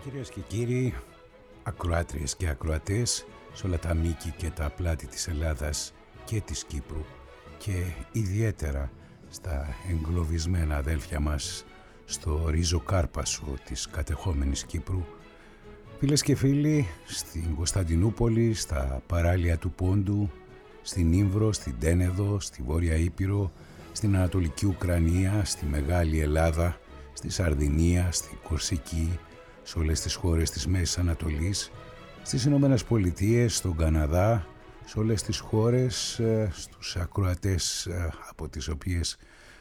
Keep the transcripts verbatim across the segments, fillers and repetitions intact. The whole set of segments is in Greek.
Κυρίες και κύριοι, ακροάτριες και ακροατές σε όλα τα μήκη και τα πλάτη της Ελλάδας και της Κύπρου και ιδιαίτερα στα εγκλωβισμένα αδέλφια μας στο ρίζο κάρπασο της κατεχόμενης Κύπρου, φίλες και φίλοι, στην Κωνσταντινούπολη, στα παράλια του Πόντου, στην Ήμβρο, στην Τένεδο, στη Βόρεια Ήπειρο, στην Ανατολική Ουκρανία, στη Μεγάλη Ελλάδα, στη Σαρδινία, στη Κορσική, σε όλες τις χώρες της Μέσης Ανατολής, στις Ηνωμένες Πολιτείες, στον Καναδά, σε όλες τις χώρες, στους ακροατές από τις οποίες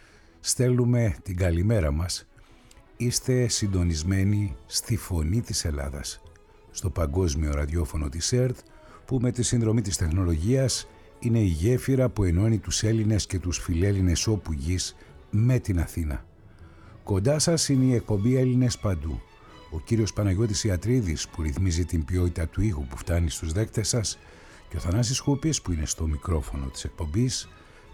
στέλνουμε την καλημέρα μας. Είστε συντονισμένοι στη Φωνή της Ελλάδας, στο παγκόσμιο ραδιόφωνο της ΕΡΤ, που με τη συνδρομή της τεχνολογίας είναι η γέφυρα που ενώνει τους Έλληνες και τους φιλέλληνες όπου γης με την Αθήνα. Κοντά σας είναι η εκπομπή Έλληνες Παντού. Ο κύριος Παναγιώτης Ιατρίδης που ρυθμίζει την ποιότητα του ήχου που φτάνει στους δέκτες σας και ο Θανάσης Χούπης που είναι στο μικρόφωνο της εκπομπής.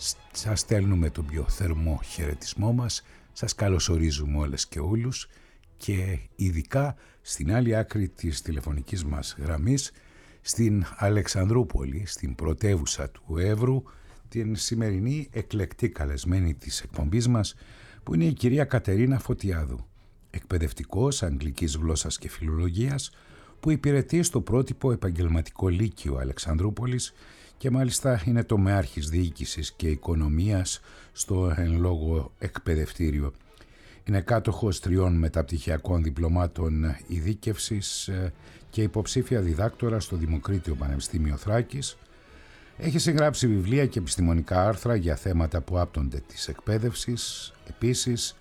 Σας στέλνουμε τον πιο θερμό χαιρετισμό μας, σας καλωσορίζουμε όλες και όλους και ειδικά στην άλλη άκρη της τηλεφωνικής μας γραμμής, στην Αλεξανδρούπολη, στην πρωτεύουσα του Εύρου, την σημερινή εκλεκτή καλεσμένη της εκπομπής μας που είναι η κυρία Κατερίνα Φωτιάδου, εκπαιδευτικός αγγλικής γλώσσας και φιλολογίας που υπηρετεί στο πρότυπο επαγγελματικό λύκειο Αλεξανδρούπολης και μάλιστα είναι τομεάρχης διοίκησης και οικονομίας στο εν λόγω εκπαιδευτήριο. Είναι κάτοχος τριών μεταπτυχιακών διπλωμάτων ειδίκευσης και υποψήφια διδάκτορα στο Δημοκρίτιο Πανεπιστήμιο Θράκης. Έχει συγγράψει βιβλία και επιστημονικά άρθρα για θέματα που άπτονται της εκπαίδευσης. Επίσης,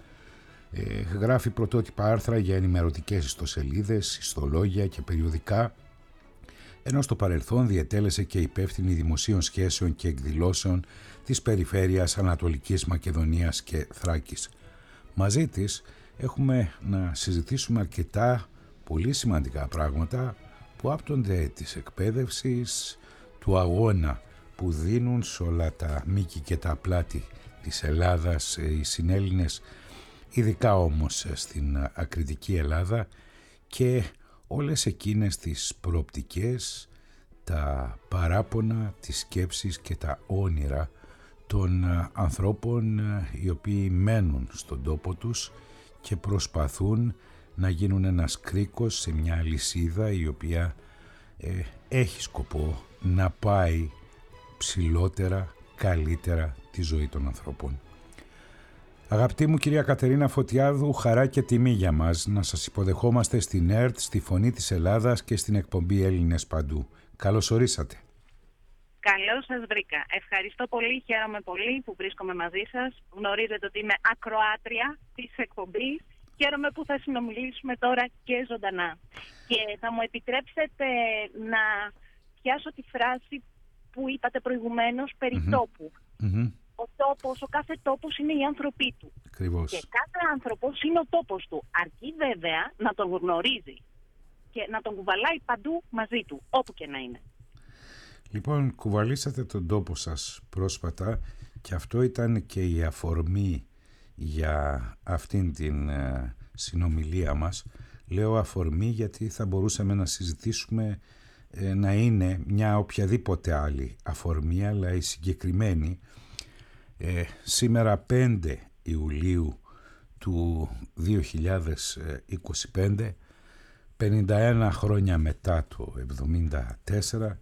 ε, γράφει πρωτότυπα άρθρα για ενημερωτικές ιστοσελίδες, ιστολόγια και περιοδικά, ενώ στο παρελθόν διετέλεσε και υπεύθυνη δημοσίων σχέσεων και εκδηλώσεων της περιφέρειας Ανατολικής Μακεδονίας και Θράκης. Μαζί της έχουμε να συζητήσουμε αρκετά πολύ σημαντικά πράγματα που άπτονται της εκπαίδευσης, του αγώνα που δίνουν σε όλα τα μήκη και τα πλάτη της Ελλάδας οι συνέλληνες, ειδικά όμως στην ακριτική Ελλάδα, και όλες εκείνες τις προοπτικές, τα παράπονα, τις σκέψεις και τα όνειρα των ανθρώπων οι οποίοι μένουν στον τόπο τους και προσπαθούν να γίνουν ένας κρίκος σε μια αλυσίδα η οποία ε, έχει σκοπό να πάει ψηλότερα, καλύτερα τη ζωή των ανθρώπων. Αγαπητή μου κυρία Κατερίνα Φωτιάδου, χαρά και τιμή για μας να σας υποδεχόμαστε στην ΕΡΤ, στη Φωνή της Ελλάδας και στην εκπομπή Έλληνες Παντού. Καλώς ορίσατε. Καλώς σας βρήκα. Ευχαριστώ πολύ, χαίρομαι πολύ που βρίσκομαι μαζί σας. Γνωρίζετε ότι είμαι ακροάτρια της εκπομπής. Χαίρομαι που θα συνομιλήσουμε τώρα και ζωντανά. Και θα μου επιτρέψετε να πιάσω τη φράση που είπατε προηγουμένως περί mm-hmm. τόπου. Mm-hmm. Ο τόπος, ο κάθε τόπος είναι οι άνθρωποι του. Ακριβώς. Και κάθε άνθρωπος είναι ο τόπος του. Αρκεί βέβαια να τον γνωρίζει και να τον κουβαλάει παντού μαζί του, όπου και να είναι. Λοιπόν, κουβαλήσατε τον τόπο σας πρόσφατα και αυτό ήταν και η αφορμή για αυτήν την ε, συνομιλία μας. Λέω αφορμή γιατί θα μπορούσαμε να συζητήσουμε ε, να είναι μια οποιαδήποτε άλλη αφορμή, αλλά η συγκεκριμένη ε, σήμερα πέντε Ιουλίου του δύο χιλιάδες είκοσι πέντε, πενήντα ένα χρόνια μετά το εβδομήντα τέσσερα,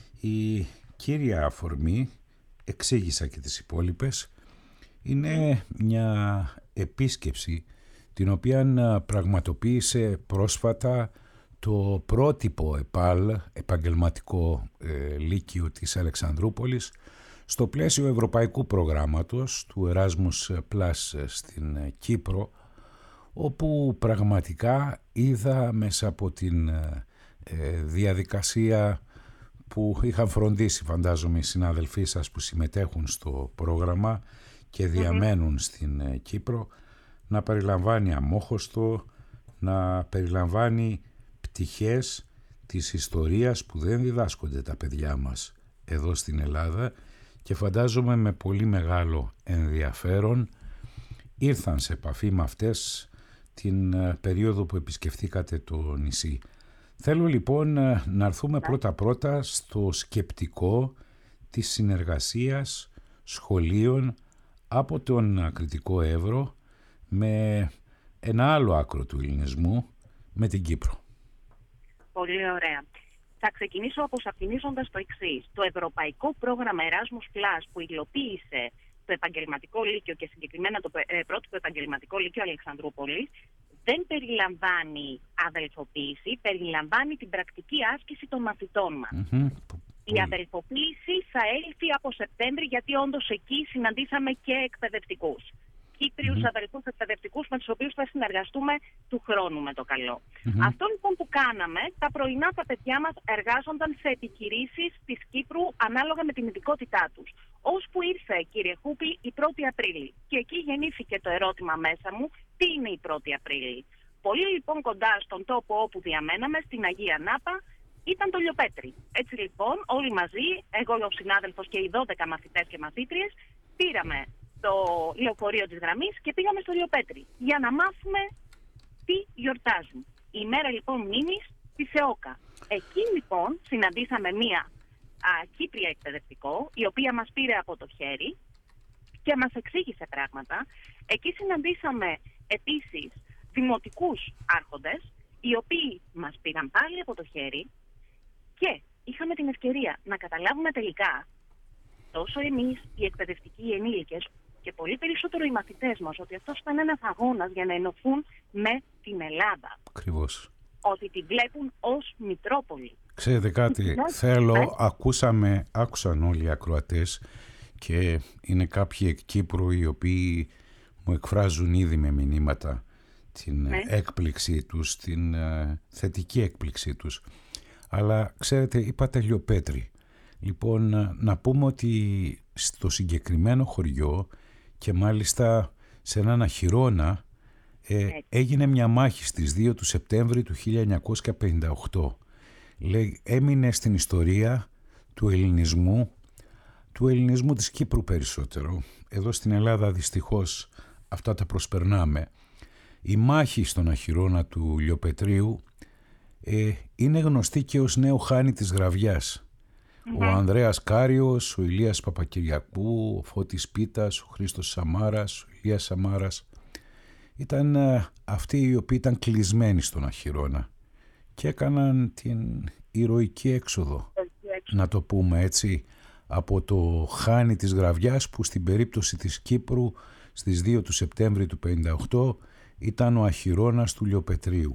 η κύρια αφορμή, εξήγησα και τις υπόλοιπες, είναι μια επίσκεψη την οποία πραγματοποίησε πρόσφατα το πρότυπο ΕΠΑΛ, επαγγελματικό ε, λύκειο της Αλεξανδρούπολης, στο πλαίσιο ευρωπαϊκού προγράμματος του Erasmus Plus στην Κύπρο, όπου πραγματικά είδα μέσα από την ε, διαδικασία που είχαν φροντίσει, φαντάζομαι, οι συνάδελφοί σας που συμμετέχουν στο πρόγραμμα και διαμένουν mm-hmm. στην Κύπρο, να περιλαμβάνει αμόχωστο, να περιλαμβάνει πτυχές της ιστορίας που δεν διδάσκονται τα παιδιά μας εδώ στην Ελλάδα και φαντάζομαι με πολύ μεγάλο ενδιαφέρον ήρθαν σε επαφή με αυτές την περίοδο που επισκεφθήκατε το νησί. Θέλω λοιπόν να έρθουμε πρώτα-πρώτα στο σκεπτικό της συνεργασίας σχολείων από τον Κρητικό Εύρο με ένα άλλο άκρο του ελληνισμού, με την Κύπρο. Πολύ ωραία. Θα ξεκινήσω αποσαφηνίζοντας το εξής. Το Ευρωπαϊκό Πρόγραμμα Erasmus Plus που υλοποίησε το Επαγγελματικό Λύκειο και συγκεκριμένα το πρώτο Επαγγελματικό Λύκειο Αλεξανδρούπολης δεν περιλαμβάνει αδελφοποίηση, περιλαμβάνει την πρακτική άσκηση των μαθητών μας. Mm-hmm. Η αδελφοποίηση θα έλθει από Σεπτέμβρη, γιατί όντως εκεί συναντήσαμε και εκπαιδευτικούς. Κύπριους mm-hmm. αδελφούς εκπαιδευτικούς με τους οποίους θα συνεργαστούμε του χρόνου με το καλό. Mm-hmm. Αυτό λοιπόν που κάναμε, τα πρωινά τα παιδιά μας εργάζονταν σε επιχειρήσεις της Κύπρου ανάλογα με την ειδικότητά τους. Ώσπου ήρθε, κύριε Χούπη, η πρώτη Απρίλη. Και εκεί γεννήθηκε το ερώτημα μέσα μου, τι είναι η πρώτη Απρίλη. Πολύ λοιπόν κοντά στον τόπο όπου διαμέναμε, στην Αγία Νάπα, ήταν το Λιοπέτρι. Έτσι λοιπόν, όλοι μαζί, εγώ ο συνάδελφος και οι δώδεκα μαθητές και μαθήτριες, πήραμε το λεωφορείο της γραμμής και πήγαμε στο Λιοπέτρι για να μάθουμε τι γιορτάζουν. Η μέρα λοιπόν μνήμης της ΕΟΚΑ. Εκεί λοιπόν συναντήσαμε μία α, Κύπρια εκπαιδευτικό, η οποία μας πήρε από το χέρι και μας εξήγησε πράγματα. Εκεί συναντήσαμε επίσης δημοτικούς άρχοντες, οι οποίοι μας πήραν πάλι από το χέρι και είχαμε την ευκαιρία να καταλάβουμε τελικά τόσο εμείς οι εκπαιδευτικοί οι ενήλικες και πολύ περισσότερο οι μαθητές μας ότι αυτός ήταν ένας αγώνας για να ενωθούν με την Ελλάδα. Ακριβώς. Ότι τη βλέπουν ως Μητρόπολη. Ξέρετε κάτι, θέλω, ναι. ακούσαμε, άκουσαν όλοι οι ακροατές και είναι κάποιοι εκ Κύπρου οι οποίοι μου εκφράζουν ήδη με μηνύματα την ναι. έκπληξή τους, την uh, θετική έκπληξή τους. Αλλά ξέρετε, είπατε Λιοπέτρι. Λοιπόν, να πούμε ότι στο συγκεκριμένο χωριό και μάλιστα σε έναν αχυρώνα ε, έγινε μια μάχη στις δύο του Σεπτέμβρη του χίλια εννιακόσια πενήντα οκτώ. Λέει, έμεινε στην ιστορία του ελληνισμού, του ελληνισμού της Κύπρου περισσότερο. Εδώ στην Ελλάδα δυστυχώς αυτά τα προσπερνάμε. Η μάχη στον αχυρώνα του Λιοπετρίου ε, είναι γνωστή και ως νέο χάνι της Γραβιάς. Ο Ανδρέας Κάριος, ο Ηλίας Παπακυριακού, ο Φώτης Πίτας, ο Χρήστος Σαμάρας, ο Ηλίας Σαμάρας ήταν ε, αυτοί οι οποίοι ήταν κλεισμένοι στον αχυρώνα και έκαναν την ηρωική έξοδο, να το πούμε έτσι, από το χάνι της Γραβιάς που στην περίπτωση της Κύπρου στις δύο του Σεπτέμβρη του πενήντα οκτώ ήταν ο αχυρώνας του Λιοπετρίου.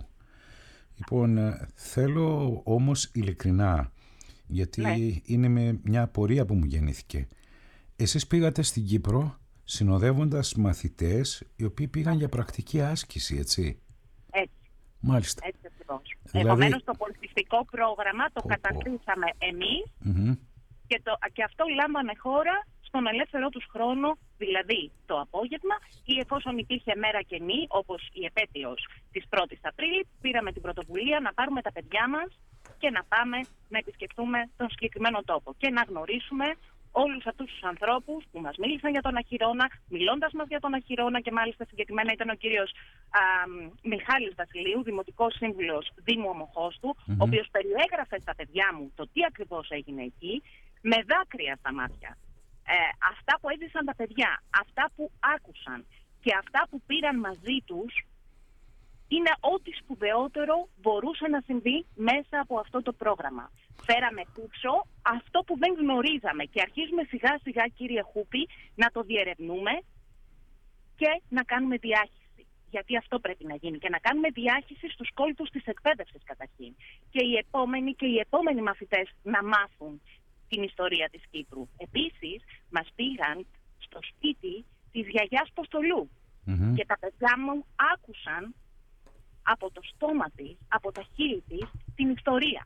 Λοιπόν, ε, θέλω όμως ειλικρινά, γιατί ναι. είναι με μια απορία που μου γεννήθηκε. Εσείς πήγατε στην Κύπρο συνοδεύοντας μαθητές οι οποίοι πήγαν για πρακτική άσκηση, έτσι. Έτσι. Μάλιστα. Έτσι ακριβώς. Δηλαδή... Επομένως το πολιτιστικό πρόγραμμα το oh, καταρτήσαμε oh. εμείς mm-hmm. και, το, και αυτό λάμβανε χώρα στον ελεύθερό τους χρόνο, δηλαδή το απόγευμα ή εφόσον υπήρχε μέρα κενή, όπως η επέτειος της πρώτης Απρίλη, πήραμε την πρωτοβουλία να πάρουμε τα παιδιά μας και να πάμε να επισκεφτούμε τον συγκεκριμένο τόπο και να γνωρίσουμε όλους αυτούς τους ανθρώπους που μας μίλησαν για τον αχυρώνα, μιλώντας μας για τον αχυρώνα και μάλιστα συγκεκριμένα ήταν ο κύριος α, Μιχάλης Βασιλείου, Δημοτικός Σύμβουλος Δήμου Ομοχώστου, mm-hmm. ο οποίος περιέγραφε στα παιδιά μου το τι ακριβώς έγινε εκεί, με δάκρυα στα μάτια. Ε, αυτά που έζησαν τα παιδιά, αυτά που άκουσαν και αυτά που πήραν μαζί τους, είναι ό,τι σπουδαιότερο μπορούσε να συμβεί μέσα από αυτό το πρόγραμμα. Φέραμε πίσω αυτό που δεν γνωρίζαμε και αρχίζουμε σιγά σιγά, κύριε Χούπη, να το διερευνούμε και να κάνουμε διάχυση. Γιατί αυτό πρέπει να γίνει και να κάνουμε διάχυση στους κόλπους της εκπαίδευσης καταρχήν. Και οι επόμενοι και οι επόμενοι μαθητές να μάθουν την ιστορία της Κύπρου. Επίσης, μας πήγαν στο σπίτι της γιαγιάς Ποστολού mm-hmm. και τα παιδιά μου άκουσαν από το στόμα της, από τα χείλη της, την ιστορία.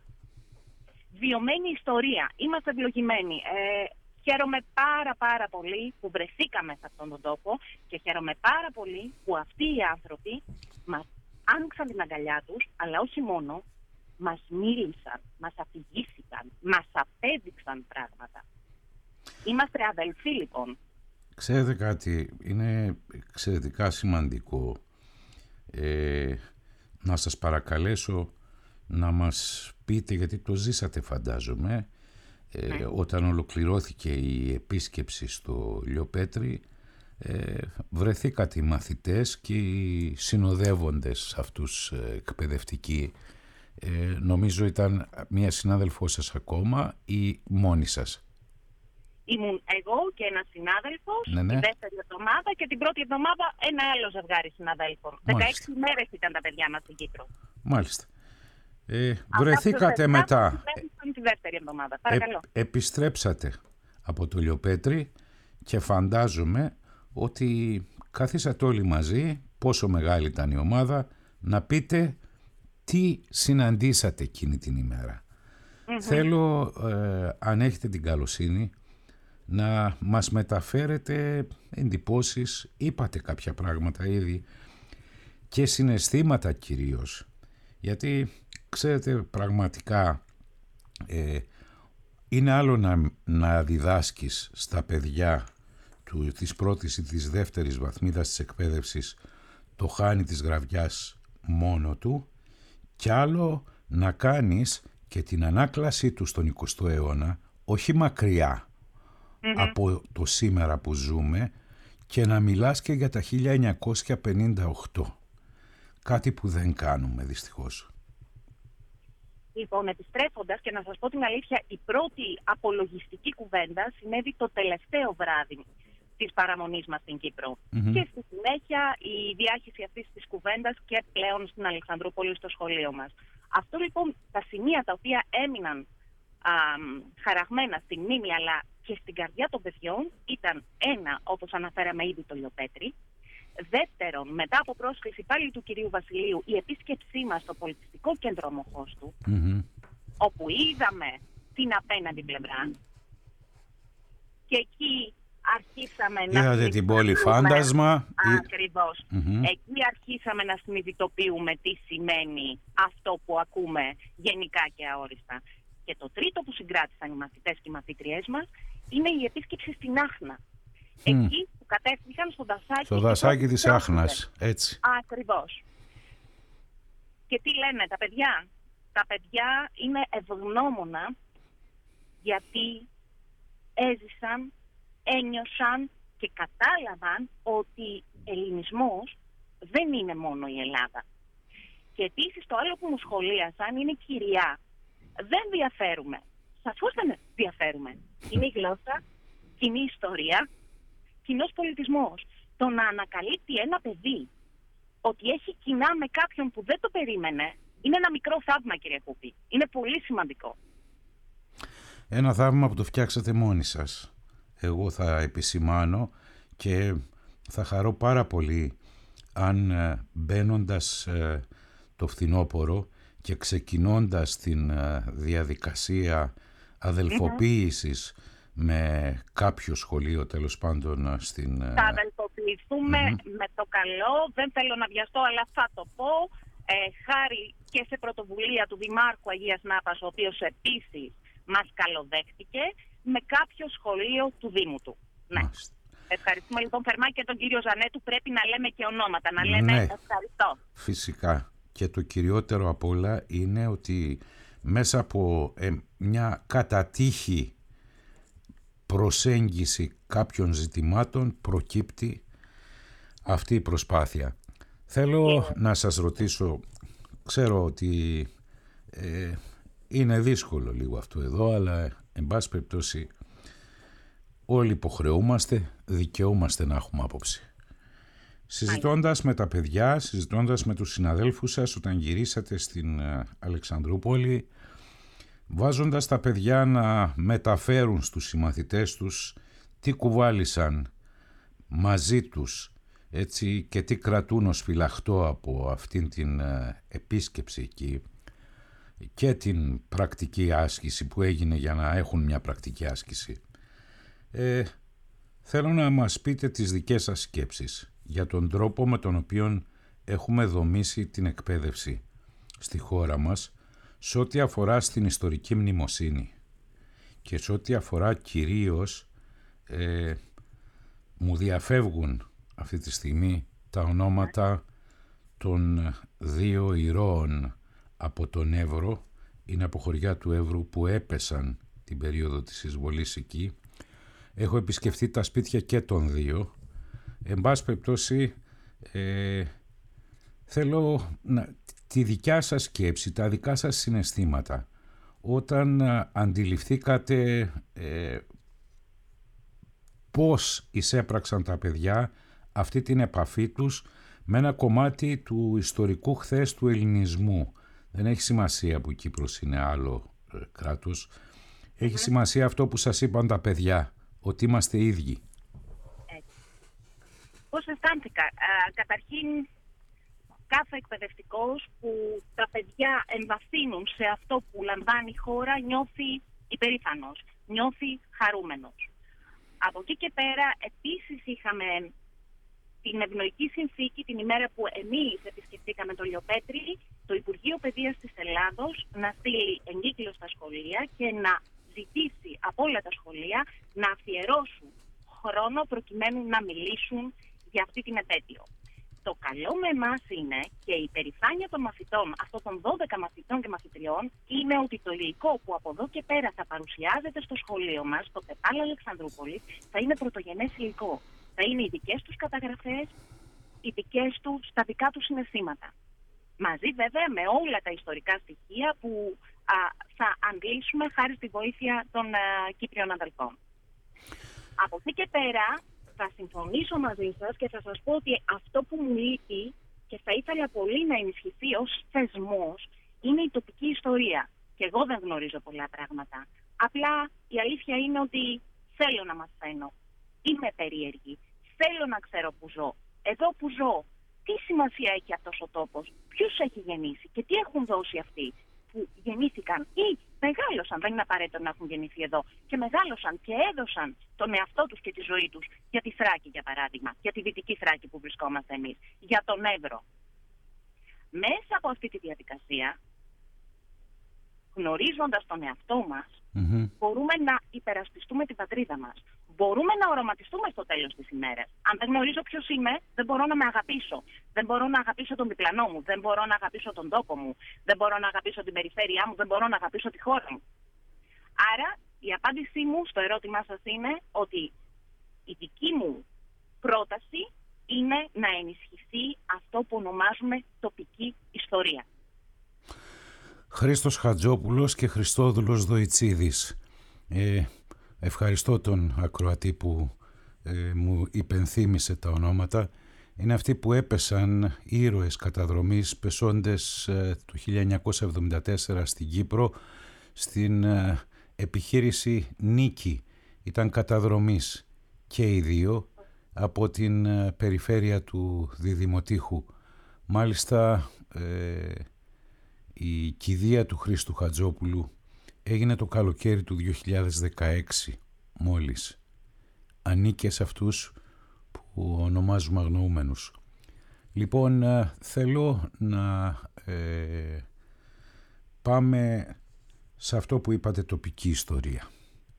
Βιωμένη ιστορία. Είμαστε ευλογημένοι. Ε, χαίρομαι πάρα πάρα πολύ που βρεθήκαμε σε αυτόν τον τόπο και χαίρομαι πάρα πολύ που αυτοί οι άνθρωποι μας άνοιξαν την αγκαλιά τους, αλλά όχι μόνο, μας μίλησαν, μας αφηγήθηκαν, μας απέδειξαν πράγματα. Είμαστε αδελφοί λοιπόν. Ξέρετε κάτι, είναι εξαιρετικά σημαντικό ε, να σας παρακαλέσω να μας πείτε, γιατί το ζήσατε φαντάζομαι, ε, ναι. όταν ολοκληρώθηκε η επίσκεψη στο Λιοπέτρι, ε, βρεθήκατε οι μαθητές και οι συνοδεύοντες αυτούς ε, εκπαιδευτικοί. Ε, νομίζω ήταν μία συνάδελφό σας ακόμα ή μόνοι σας? Ήμουν εγώ και ένας συνάδελφος, ναι, ναι. τη δεύτερη εβδομάδα, και την πρώτη εβδομάδα ένα άλλο ζευγάρι συναδέλφων. δεκαέξι μέρες ήταν τα παιδιά μας στην Κύπρο. Μάλιστα. Ε, βρεθήκατε μετά. Τη δεύτερη εβδομάδα. Παρακαλώ. Ε, επιστρέψατε από το Λιοπέτρι και φαντάζομαι ότι καθίσατε όλοι μαζί, πόσο μεγάλη ήταν η ομάδα, να πείτε τι συναντήσατε εκείνη την ημέρα. Mm-hmm. Θέλω, ε, αν έχετε την καλοσύνη, να μας μεταφέρετε εντυπώσεις, είπατε κάποια πράγματα ήδη, και συναισθήματα κυρίως. Γιατί, ξέρετε, πραγματικά ε, είναι άλλο να, να διδάσκεις στα παιδιά του, της πρώτης ή της δεύτερης βαθμίδας της εκπαίδευσης το χάνι της γραβιάς μόνο του, και άλλο να κάνεις και την ανάκλασή του στον εικοστό αιώνα, όχι μακριά mm-hmm. από το σήμερα που ζούμε, και να μιλάς και για τα χίλια εννιακόσια πενήντα οκτώ. Κάτι που δεν κάνουμε δυστυχώς. Λοιπόν, επιστρέφοντας, και να σας πω την αλήθεια, η πρώτη απολογιστική κουβέντα συνέβη το τελευταίο βράδυ της παραμονής μας στην Κύπρο. Mm-hmm. Και στη συνέχεια η διάχυση αυτής της κουβέντας και πλέον στην Αλεξανδρούπολη στο σχολείο μας. Αυτό λοιπόν, τα σημεία τα οποία έμειναν α, χαραγμένα στη μνήμη αλλά και στην καρδιά των παιδιών ήταν ένα, όπως αναφέραμε ήδη, το Λιοπέτρι. Δεύτερον, μετά από πρόσκληση πάλι του κυρίου Βασιλείου, η επίσκεψή μας στο πολιτιστικό κέντρο Αμοχώστου, mm-hmm. όπου είδαμε την απέναντι πλευρά, και εκεί αρχίσαμε Είδατε να... Είδατε την πόλη φάντασμα. Ακριβώς. Mm-hmm. Εκεί αρχίσαμε να συνειδητοποιούμε τι σημαίνει αυτό που ακούμε γενικά και αόριστα. Και το τρίτο που συγκράτησαν οι μαθητές και οι μαθήτριές μας είναι η επίσκεψη στην Άχνα. Mm. Εκεί που κατέφυγαν στο δασάκι, στο δασάκι της Άχνας, έτσι. Ακριβώς. Και τι λένε τα παιδιά? Τα παιδιά είναι ευγνώμονα γιατί έζησαν, ένιωσαν και κατάλαβαν ότι ελληνισμός δεν είναι μόνο η Ελλάδα. Και επίσης το άλλο που μου σχολίασαν είναι η κυρία. Δεν διαφέρουμε. Σαφώς δεν διαφέρουμε. Είναι η γλώσσα, κοινή ιστορία, κοινός πολιτισμός. Το να ανακαλύπτει ένα παιδί ότι έχει κοινά με κάποιον που δεν το περίμενε είναι ένα μικρό θαύμα, κύριε Κούπη. Είναι πολύ σημαντικό. Ένα θαύμα που το φτιάξατε μόνοι σας. Εγώ θα επισημάνω και θα χαρώ πάρα πολύ αν μπαίνοντας το φθινόπωρο και ξεκινώντας την διαδικασία αδελφοποίησης mm-hmm. με κάποιο σχολείο, τέλος πάντων, στην... Θα αδελφοποιηθούμε mm-hmm. με το καλό, δεν θέλω να βιαστώ, αλλά θα το πω, ε, χάρη και σε πρωτοβουλία του Δημάρχου Αγίας Νάπας, ο οποίος επίσης μας καλοδέχτηκε, με κάποιο σχολείο του Δήμου του. Ναι. Μάλιστα. Ευχαριστούμε λοιπόν θερμά και τον κύριο Ζανέτου, πρέπει να λέμε και ονόματα, να λέμε ναι, ευχαριστώ. Φυσικά. Και το κυριότερο απ' όλα είναι ότι μέσα από ε, μια κατά τύχη προσέγγιση κάποιων ζητημάτων προκύπτει αυτή η προσπάθεια. Θέλω yeah. να σας ρωτήσω, ξέρω ότι ε, είναι δύσκολο λίγο αυτό εδώ, αλλά εν πάση περιπτώσει όλοι υποχρεούμαστε, δικαιούμαστε να έχουμε άποψη. Συζητώντας με τα παιδιά, συζητώντας με τους συναδέλφους σας όταν γυρίσατε στην Αλεξανδρούπολη, βάζοντας τα παιδιά να μεταφέρουν στους συμμαθητές τους τι κουβάλισαν μαζί τους, έτσι, και τι κρατούν ως φυλαχτό από αυτήν την επίσκεψη εκεί και την πρακτική άσκηση που έγινε για να έχουν μια πρακτική άσκηση. Ε, θέλω να μας πείτε τις δικές σας σκέψεις για τον τρόπο με τον οποίο έχουμε δομήσει την εκπαίδευση στη χώρα μας σε ό,τι αφορά στην ιστορική μνημοσύνη και σε ό,τι αφορά κυρίως ε, μου διαφεύγουν αυτή τη στιγμή τα ονόματα των δύο ηρώων από τον Εύρο, είναι από χωριά του Εύρου που έπεσαν την περίοδο της εισβολής εκεί. Έχω επισκεφτεί τα σπίτια και των δύο. Εν πάση περιπτώσει, ε, θέλω να, τη δικιά σας σκέψη, τα δικά σας συναισθήματα, όταν α, αντιληφθήκατε ε, πώς εισέπραξαν τα παιδιά αυτή την επαφή τους με ένα κομμάτι του ιστορικού χθες του ελληνισμού. Δεν έχει σημασία που η Κύπρος είναι άλλο ε, κράτος. Έχει mm. σημασία αυτό που σας είπαν τα παιδιά, ότι είμαστε ίδιοι. Έτσι. Πώς αισθάνθηκα. Α, καταρχήν, κάθε εκπαιδευτικός που τα παιδιά εμβαθύνουν σε αυτό που λαμβάνει η χώρα νιώθει υπερήφανος, νιώθει χαρούμενος. Από εκεί και πέρα επίσης είχαμε την ευνοϊκή συνθήκη την ημέρα που εμείς επισκεφτήκαμε το Λιοπέτρι, το Υπουργείο Παιδείας της Ελλάδος να στείλει εγκύκλιο στα σχολεία και να ζητήσει από όλα τα σχολεία να αφιερώσουν χρόνο προκειμένου να μιλήσουν για αυτή την επέτειο. Το καλό με εμάς είναι και η περηφάνεια των μαθητών, αυτών των δώδεκα μαθητών και μαθητριών, είναι ότι το υλικό που από εδώ και πέρα θα παρουσιάζεται στο σχολείο μας, στο ΠΕΠΑΛ Αλεξανδρούπολης, θα είναι πρωτογενές υλικό. Θα είναι οι δικές τους καταγραφές, οι δικές τους, τα δικά τους συναισθήματα. Μαζί βέβαια με όλα τα ιστορικά στοιχεία που α, θα αντλήσουμε χάρη στη βοήθεια των α, Κύπριων αδελφών. Από εκεί και πέρα θα συμφωνήσω μαζί σας και θα σας πω ότι αυτό που μου λείπει και θα ήθελα πολύ να ενισχυθεί ως θεσμός είναι η τοπική ιστορία. Και εγώ δεν γνωρίζω πολλά πράγματα. Απλά η αλήθεια είναι ότι θέλω να μαθαίνω. Είμαι περίεργη. Θέλω να ξέρω που ζω. Εδώ που ζω, τι σημασία έχει αυτός ο τόπος, ποιους έχει γεννήσει και τι έχουν δώσει αυτοί που γεννήθηκαν ή μεγάλωσαν, δεν είναι απαραίτητο να έχουν γεννηθεί εδώ, και μεγάλωσαν και έδωσαν τον εαυτό τους και τη ζωή τους για τη Θράκη, για παράδειγμα, για τη Δυτική Θράκη που βρισκόμαστε εμείς, για τον Εύρο. Μέσα από αυτή τη διαδικασία, γνωρίζοντας τον εαυτό μας, mm-hmm. μπορούμε να υπερασπιστούμε την πατρίδα μας. Μπορούμε να οραματιστούμε στο τέλος της ημέρας. Αν δεν γνωρίζω ποιος είμαι, δεν μπορώ να με αγαπήσω. Δεν μπορώ να αγαπήσω τον διπλανό μου. Δεν μπορώ να αγαπήσω τον τόπο μου. Δεν μπορώ να αγαπήσω την περιφέρειά μου. Δεν μπορώ να αγαπήσω τη χώρα μου. Άρα, η απάντησή μου στο ερώτημά σας είναι ότι η δική μου πρόταση είναι να ενισχυθεί αυτό που ονομάζουμε τοπική ιστορία. Χρήστος Χατζόπουλος και Χριστόδουλος Δοϊτσίδης. Ε... Ευχαριστώ τον ακροατή που ε, μου υπενθύμησε τα ονόματα. Είναι αυτοί που έπεσαν ήρωες καταδρομής, πεσόντες ε, το χίλια εννιακόσια εβδομήντα τέσσερα στην Κύπρο στην ε, επιχείρηση Νίκη. Ήταν καταδρομής και οι δύο από την ε, περιφέρεια του Διδημοτήχου. Μάλιστα ε, η κηδεία του Χρήστου Χατζόπουλου έγινε το καλοκαίρι του δύο χιλιάδες δεκαέξι μόλις. Ανήκε σε αυτούς που ονομάζουμε αγνοούμενους. Λοιπόν, θέλω να ε, πάμε σε αυτό που είπατε, τοπική ιστορία.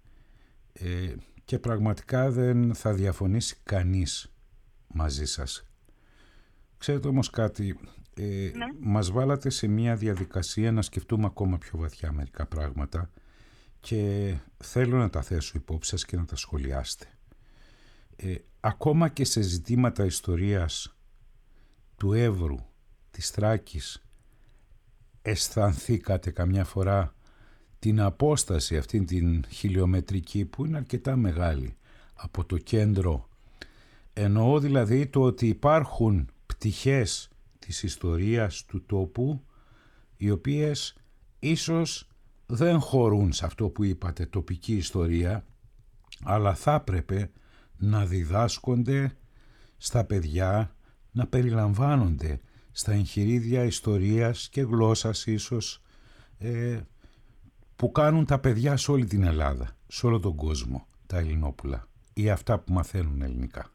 Ε, και πραγματικά δεν θα διαφωνήσει κανείς μαζί σας. Ξέρετε όμως κάτι... Ε, ναι. Μας βάλατε σε μια διαδικασία να σκεφτούμε ακόμα πιο βαθιά μερικά πράγματα και θέλω να τα θέσω υπόψη σας και να τα σχολιάσετε. Ε, ακόμα και σε ζητήματα ιστορίας του Εύρου, της Θράκης, αισθανθήκατε καμιά φορά την απόσταση αυτήν την χιλιομετρική που είναι αρκετά μεγάλη από το κέντρο? Εννοώ δηλαδή το ότι υπάρχουν πτυχές της ιστορίας του τόπου οι οποίες ίσως δεν χωρούν σε αυτό που είπατε τοπική ιστορία, αλλά θα έπρεπε να διδάσκονται στα παιδιά, να περιλαμβάνονται στα εγχειρίδια ιστορίας και γλώσσας ίσως ε, που κάνουν τα παιδιά σε όλη την Ελλάδα, σε όλο τον κόσμο, τα Ελληνόπουλα ή αυτά που μαθαίνουν ελληνικά.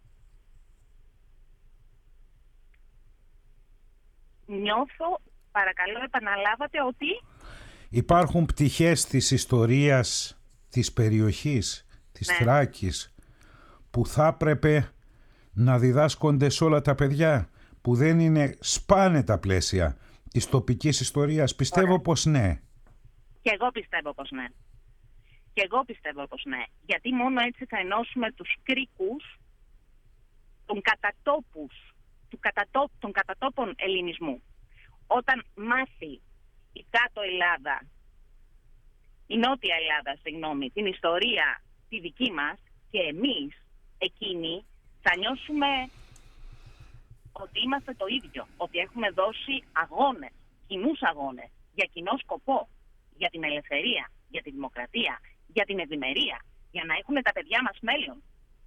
Νιώθω, παρακαλώ επαναλάβατε ότι... Υπάρχουν πτυχές της ιστορίας της περιοχής, της ναι. Θράκης, που θα έπρεπε να διδάσκονται σε όλα τα παιδιά. που δεν είναι, σπάνε τα πλαίσια της τοπικής ιστορίας? Πιστεύω Ωραία. πως ναι. Και εγώ πιστεύω πως ναι. Και εγώ πιστεύω πως ναι. Γιατί μόνο έτσι θα ενώσουμε τους κρίκους των κατατόπους, του κατατό, των κατατόπων ελληνισμού. Όταν μάθει η κάτω Ελλάδα, η νότια Ελλάδα, συγγνώμη, την ιστορία τη δική μας και εμείς εκείνοι θα νιώσουμε ότι είμαστε το ίδιο, ότι έχουμε δώσει αγώνες, κοινούς αγώνες, για κοινό σκοπό, για την ελευθερία, για τη δημοκρατία, για την ευημερία, για να έχουν τα παιδιά μας μέλλον.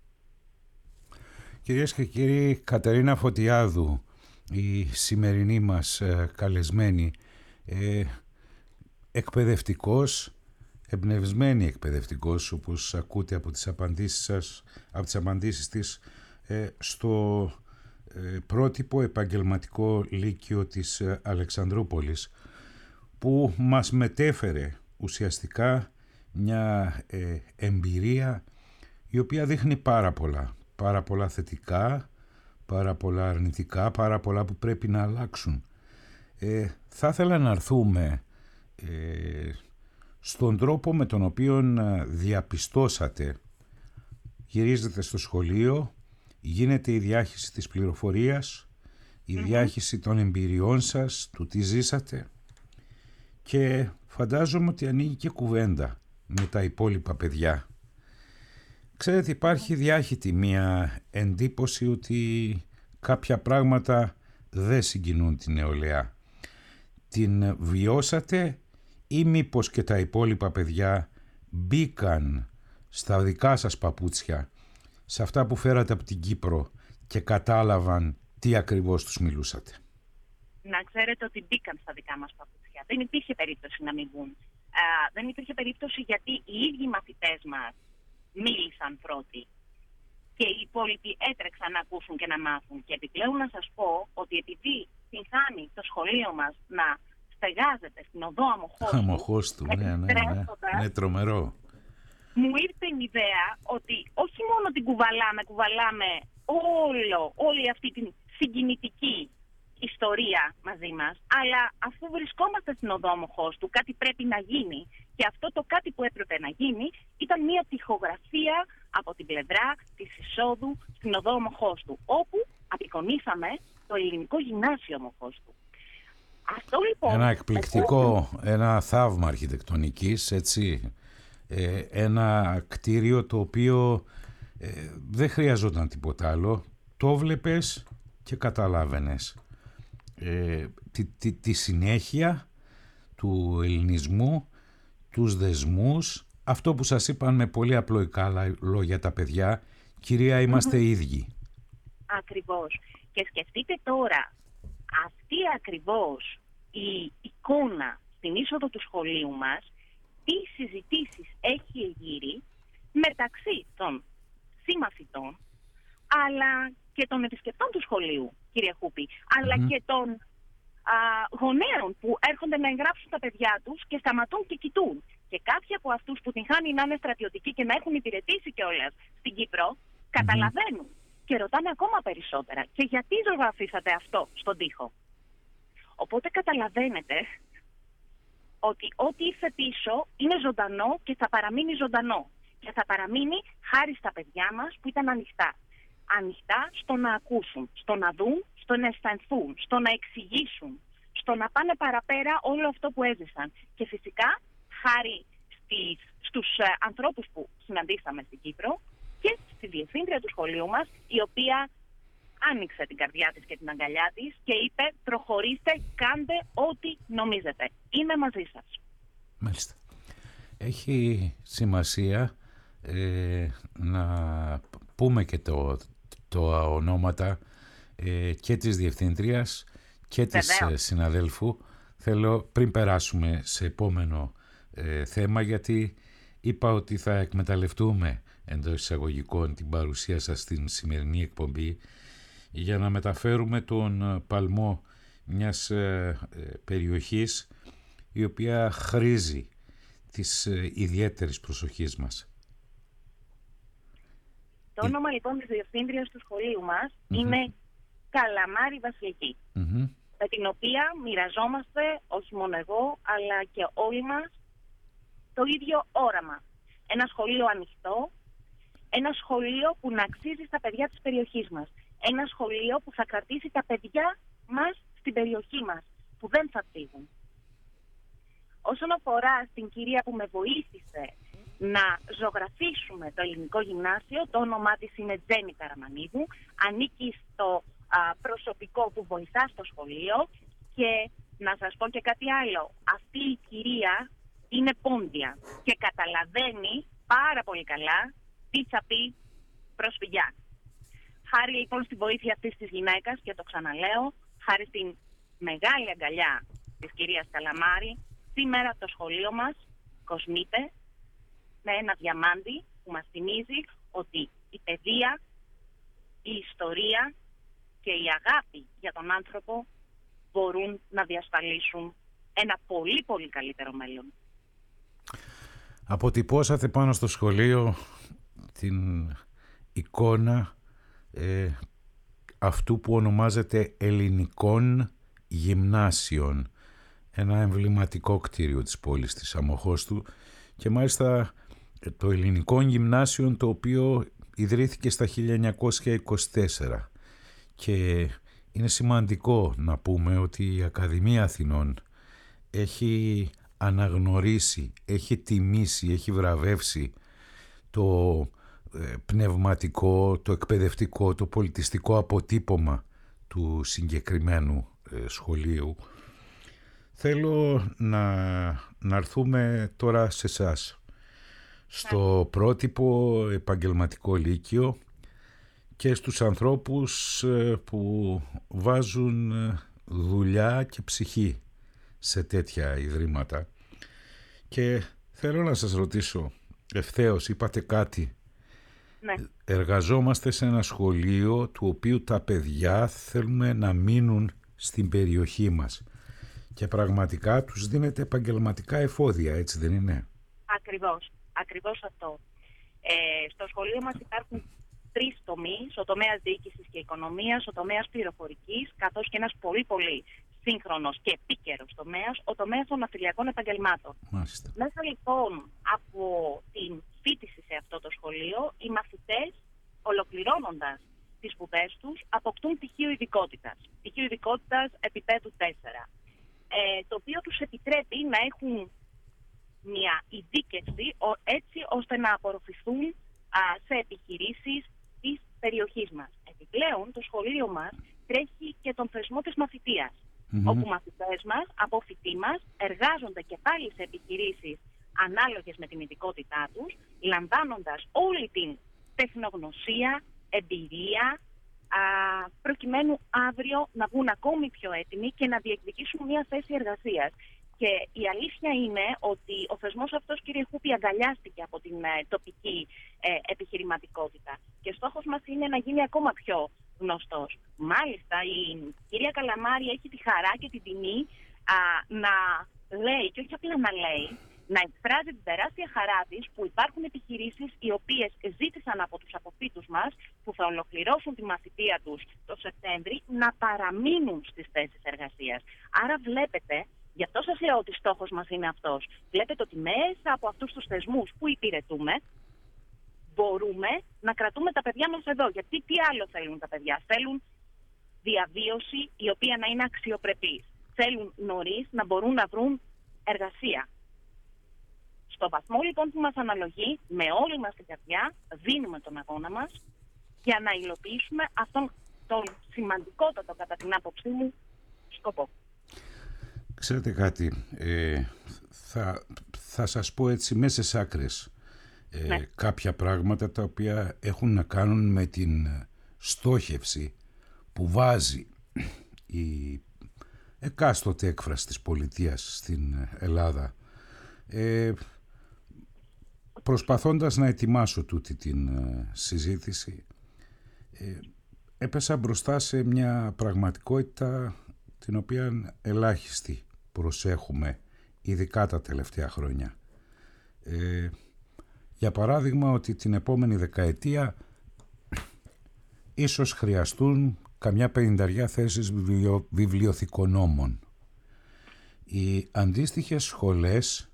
Κυρίες και κύριοι, Κατερίνα Φωτιάδου, η σημερινή μας ε, καλεσμένη, ε, εκπαιδευτικός, εμπνευσμένη εκπαιδευτικός, όπως ακούτε από τις απαντήσεις σας, από τις απαντήσεις της, ε, στο ε, πρότυπο επαγγελματικό λύκειο της ε, Αλεξανδρούπολης, που μας μετέφερε ουσιαστικά μια ε, εμπειρία η οποία δείχνει πάρα πολλά, πάρα πολλά θετικά, πάρα πολλά αρνητικά, πάρα πολλά που πρέπει να αλλάξουν. Ε, θα ήθελα να έρθουμε ε, στον τρόπο με τον οποίο διαπιστώσατε, γυρίζετε στο σχολείο, γίνεται η διάχυση της πληροφορίας, η mm-hmm. διάχυση των εμπειριών σας, του τι ζήσατε, και φαντάζομαι ότι ανοίγει και κουβέντα με τα υπόλοιπα παιδιά. Ξέρετε, υπάρχει διάχυτη μια εντύπωση ότι κάποια πράγματα δεν συγκινούν την νεολαία. Την βιώσατε ή μήπως και τα υπόλοιπα παιδιά μπήκαν στα δικά σας παπούτσια, σε αυτά που φέρατε από την Κύπρο, και κατάλαβαν τι ακριβώς τους μιλούσατε? Να ξέρετε ότι μπήκαν στα δικά μας παπούτσια. Δεν υπήρχε περίπτωση να μην βγουν. Α, δεν υπήρχε περίπτωση, γιατί οι ίδιοι μαθητές μας μίλησαν πρώτοι και οι υπόλοιποι έτρεξαν να ακούσουν και να μάθουν. Και επιπλέον να σας πω ότι επειδή την χάνει το σχολείο μας να στεγάζεται στην οδό Αμοχώστου, Αμοχώστου, ναι, ναι, ναι, είναι τρομερό. Μου ήρθε η ιδέα ότι όχι μόνο την κουβαλάμε, κουβαλάμε όλο, όλη αυτή την συγκινητική ιστορία μαζί μας, αλλά αφού βρισκόμαστε στην οδό Αμοχώστου, κάτι πρέπει να γίνει. Και αυτό το κάτι που έπρεπε να γίνει ήταν μια τοιχογραφία από την πλευρά της εισόδου στην οδό Αμοχώστου, όπου απεικονίσαμε το ελληνικό γυμνάσιο Αμοχώστου. Αυτό λοιπόν... Ένα εκπληκτικό, ένα θαύμα αρχιτεκτονικής, έτσι, ε, ένα κτίριο το οποίο ε, δεν χρειαζόταν τίποτα άλλο, το βλέπες και καταλάβαινες ε, τη, τη, τη συνέχεια του ελληνισμού, τους δεσμούς, αυτό που σας είπαν με πολύ απλοϊκά λόγια τα παιδιά, κυρία, είμαστε mm-hmm. ίδιοι. Ακριβώς. Και σκεφτείτε τώρα, αυτή ακριβώς η εικόνα στην είσοδο του σχολείου μας, τι συζητήσεις έχει εγείρει μεταξύ των συμμαθητών, αλλά και των επισκεπτών του σχολείου, κύριε Χούπη, αλλά mm-hmm. και των α, γονέων που έρχονται να εγγράψουν τα παιδιά τους και σταματούν και κοιτούν. Και κάποιοι από αυτούς που την χάνει να είναι στρατιωτικοί και να έχουν υπηρετήσει κιόλας στην Κύπρο, mm-hmm. καταλαβαίνουν και ρωτάνε ακόμα περισσότερα. Και γιατί ζωγραφίσατε αυτό στον τοίχο? Οπότε καταλαβαίνετε ότι ό,τι ήρθε πίσω είναι ζωντανό και θα παραμείνει ζωντανό. Και θα παραμείνει χάρη στα παιδιά μας που ήταν ανοιχτά. Ανοιχτά στο να ακούσουν, στο να δουν, στο να αισθανθούν, στο να εξηγήσουν, στο να πάνε παραπέρα όλο αυτό που έζησαν. Και φυσικά χάρη στις, στους ε, ανθρώπους που συναντήσαμε στην Κύπρο και στη διευθύντρια του σχολείου μας, η οποία άνοιξε την καρδιά της και την αγκαλιά της και είπε: προχωρήστε, κάντε ό,τι νομίζετε. Είμαι μαζί σας. Μάλιστα. Έχει σημασία ε, να πούμε και το, το ονόματα ε, και της διευθύντριας και της ε, συναδέλφου. Θέλω, πριν περάσουμε σε επόμενο ε, θέμα, γιατί είπα ότι θα εκμεταλλευτούμε εντός εισαγωγικών την παρουσία σας στην σημερινή εκπομπή για να μεταφέρουμε τον παλμό μιας ε, περιοχής η οποία χρήζει της ε, ιδιαίτερης προσοχής μας. Το όνομα λοιπόν της διευθύντριας του σχολείου μας mm-hmm. είναι Καλαμάρη Βασιλική, Mm-hmm. με την οποία μοιραζόμαστε, όχι μόνο εγώ, αλλά και όλοι μας, το ίδιο όραμα. Ένα σχολείο ανοιχτό, ένα σχολείο που να αξίζει στα παιδιά της περιοχής μας. Ένα σχολείο που θα κρατήσει τα παιδιά μας στην περιοχή μας, που δεν θα φύγουν. Όσον αφορά στην κυρία που με βοήθησε να ζωγραφίσουμε το ελληνικό γυμνάσιο, το όνομά της είναι Τζέννη Καραμανίδου, ανήκει στο α, προσωπικό που βοηθά στο σχολείο και να σας πω και κάτι άλλο. Αυτή η κυρία είναι πόντια και καταλαβαίνει πάρα πολύ καλά τι θα πει προσφυγιά. Χάρη λοιπόν στη βοήθεια αυτής της γυναίκας, και το ξαναλέω, χάρη στην μεγάλη αγκαλιά της κυρίας Καλαμάρη, σήμερα το σχολείο μας κοσμείται με ένα διαμάντι που μας θυμίζει ότι η παιδεία, η ιστορία και η αγάπη για τον άνθρωπο μπορούν να διασφαλίσουν ένα πολύ πολύ καλύτερο μέλλον. Αποτυπώσατε πάνω στο σχολείο την εικόνα ε, αυτού που ονομάζεται ελληνικών γυμνάσιων, ένα εμβληματικό κτίριο της πόλης της Αμοχώστου, και μάλιστα το ελληνικό γυμνάσιο, το οποίο ιδρύθηκε στα χίλια εννιακόσια είκοσι τέσσερα, και είναι σημαντικό να πούμε ότι η Ακαδημία Αθηνών έχει αναγνωρίσει, έχει τιμήσει, έχει βραβεύσει το πνευματικό, το εκπαιδευτικό, το πολιτιστικό αποτύπωμα του συγκεκριμένου σχολείου. Θέλω να, να έρθουμε τώρα σε εσάς, στο πρότυπο επαγγελματικό λύκειο και στους ανθρώπους που βάζουν δουλειά και ψυχή σε τέτοια ιδρύματα. Και θέλω να σας ρωτήσω ευθέως, είπατε κάτι. Ναι. Εργαζόμαστε σε ένα σχολείο του οποίου τα παιδιά θέλουμε να μείνουν στην περιοχή μας και πραγματικά τους δίνεται επαγγελματικά εφόδια, έτσι δεν είναι? Ακριβώς, ακριβώς αυτό. Ε, στο σχολείο μας υπάρχουν τρεις τομείς, ο τομέας διοίκησης και οικονομίας, ο τομέας πληροφορικής, καθώς και ένας πολύ πολύ σύγχρονος και επίκαιρος τομέας, ο τομέας των ναυτιλιακών επαγγελμάτων. Μάλιστα. Μέσα λοιπόν από την φοιτηση σε αυτό το σχολείο, οι μαθητές, ολοκληρώνοντας τις σπουδές τους, αποκτούν πτυχίο ειδικότητας. Πτυχίο ειδικότητας επίπεδου τέσσερα. Ε, το οποίο τους επιτρέπει να έχουν μια ειδίκευση έτσι ώστε να απορροφηθούν α, σε επιχειρήσεις της περιοχής μας. Επιπλέον, το σχολείο μας τρέχει και τον θεσμό της μαθητείας, mm-hmm. όπου μαθητές μας, από φοιτή μας, εργάζονται και πάλι σε επιχειρήσεις ανάλογες με την ειδικότητά τους, λαμβάνοντας όλη την τεχνογνωσία, εμπειρία, α, προκειμένου αύριο να βγουν ακόμη πιο έτοιμοι και να διεκδικήσουν μια θέση εργασίας. Και η αλήθεια είναι ότι ο θεσμός αυτός, κύριε Χούπη, αγκαλιάστηκε από την ε, τοπική ε, επιχειρηματικότητα. Και στόχος μας είναι να γίνει ακόμα πιο γνωστός. Μάλιστα, η κυρία Καλαμάρη έχει τη χαρά και την τιμή α, να λέει, και όχι απλά να λέει, να εκφράζει την τεράστια χαρά της που υπάρχουν επιχειρήσεις οι οποίες ζήτησαν από τους αποφύτους μας, που θα ολοκληρώσουν τη μαθητεία τους το Σεπτέμβρη, να παραμείνουν στις θέσεις εργασίας. Άρα βλέπετε, γι' αυτό σας λέω ότι στόχος μας είναι αυτός. Βλέπετε ότι μέσα από αυτούς τους θεσμούς που υπηρετούμε, μπορούμε να κρατούμε τα παιδιά μας εδώ. Γιατί τι άλλο θέλουν τα παιδιά? Θέλουν διαβίωση η οποία να είναι αξιοπρεπής. Θέλουν νωρίς να μπορούν να βρουν εργασία. Στο βαθμό λοιπόν που μας αναλογεί, με όλη μας την καρδιά, δίνουμε τον αγώνα μας για να υλοποιήσουμε αυτόν τον σημαντικότατο, κατά την άποψή μου, σκοπό. Ξέρετε κάτι, ε, θα, θα σας πω έτσι μέσα σε άκρες ε, ναι. κάποια πράγματα τα οποία έχουν να κάνουν με την στόχευση που βάζει η εκάστοτε έκφραση της πολιτείας στην Ελλάδα, ε, προσπαθώντας να ετοιμάσω τούτη την ε, συζήτηση, ε, έπεσα μπροστά σε μια πραγματικότητα την οποία ελάχιστοι προσέχουμε, ειδικά τα τελευταία χρόνια. Ε, για παράδειγμα, ότι την επόμενη δεκαετία ίσως χρειαστούν καμιά πενηνταριά θέσεις βιβλιο, βιβλιοθηκονόμων. Οι αντίστοιχες σχολές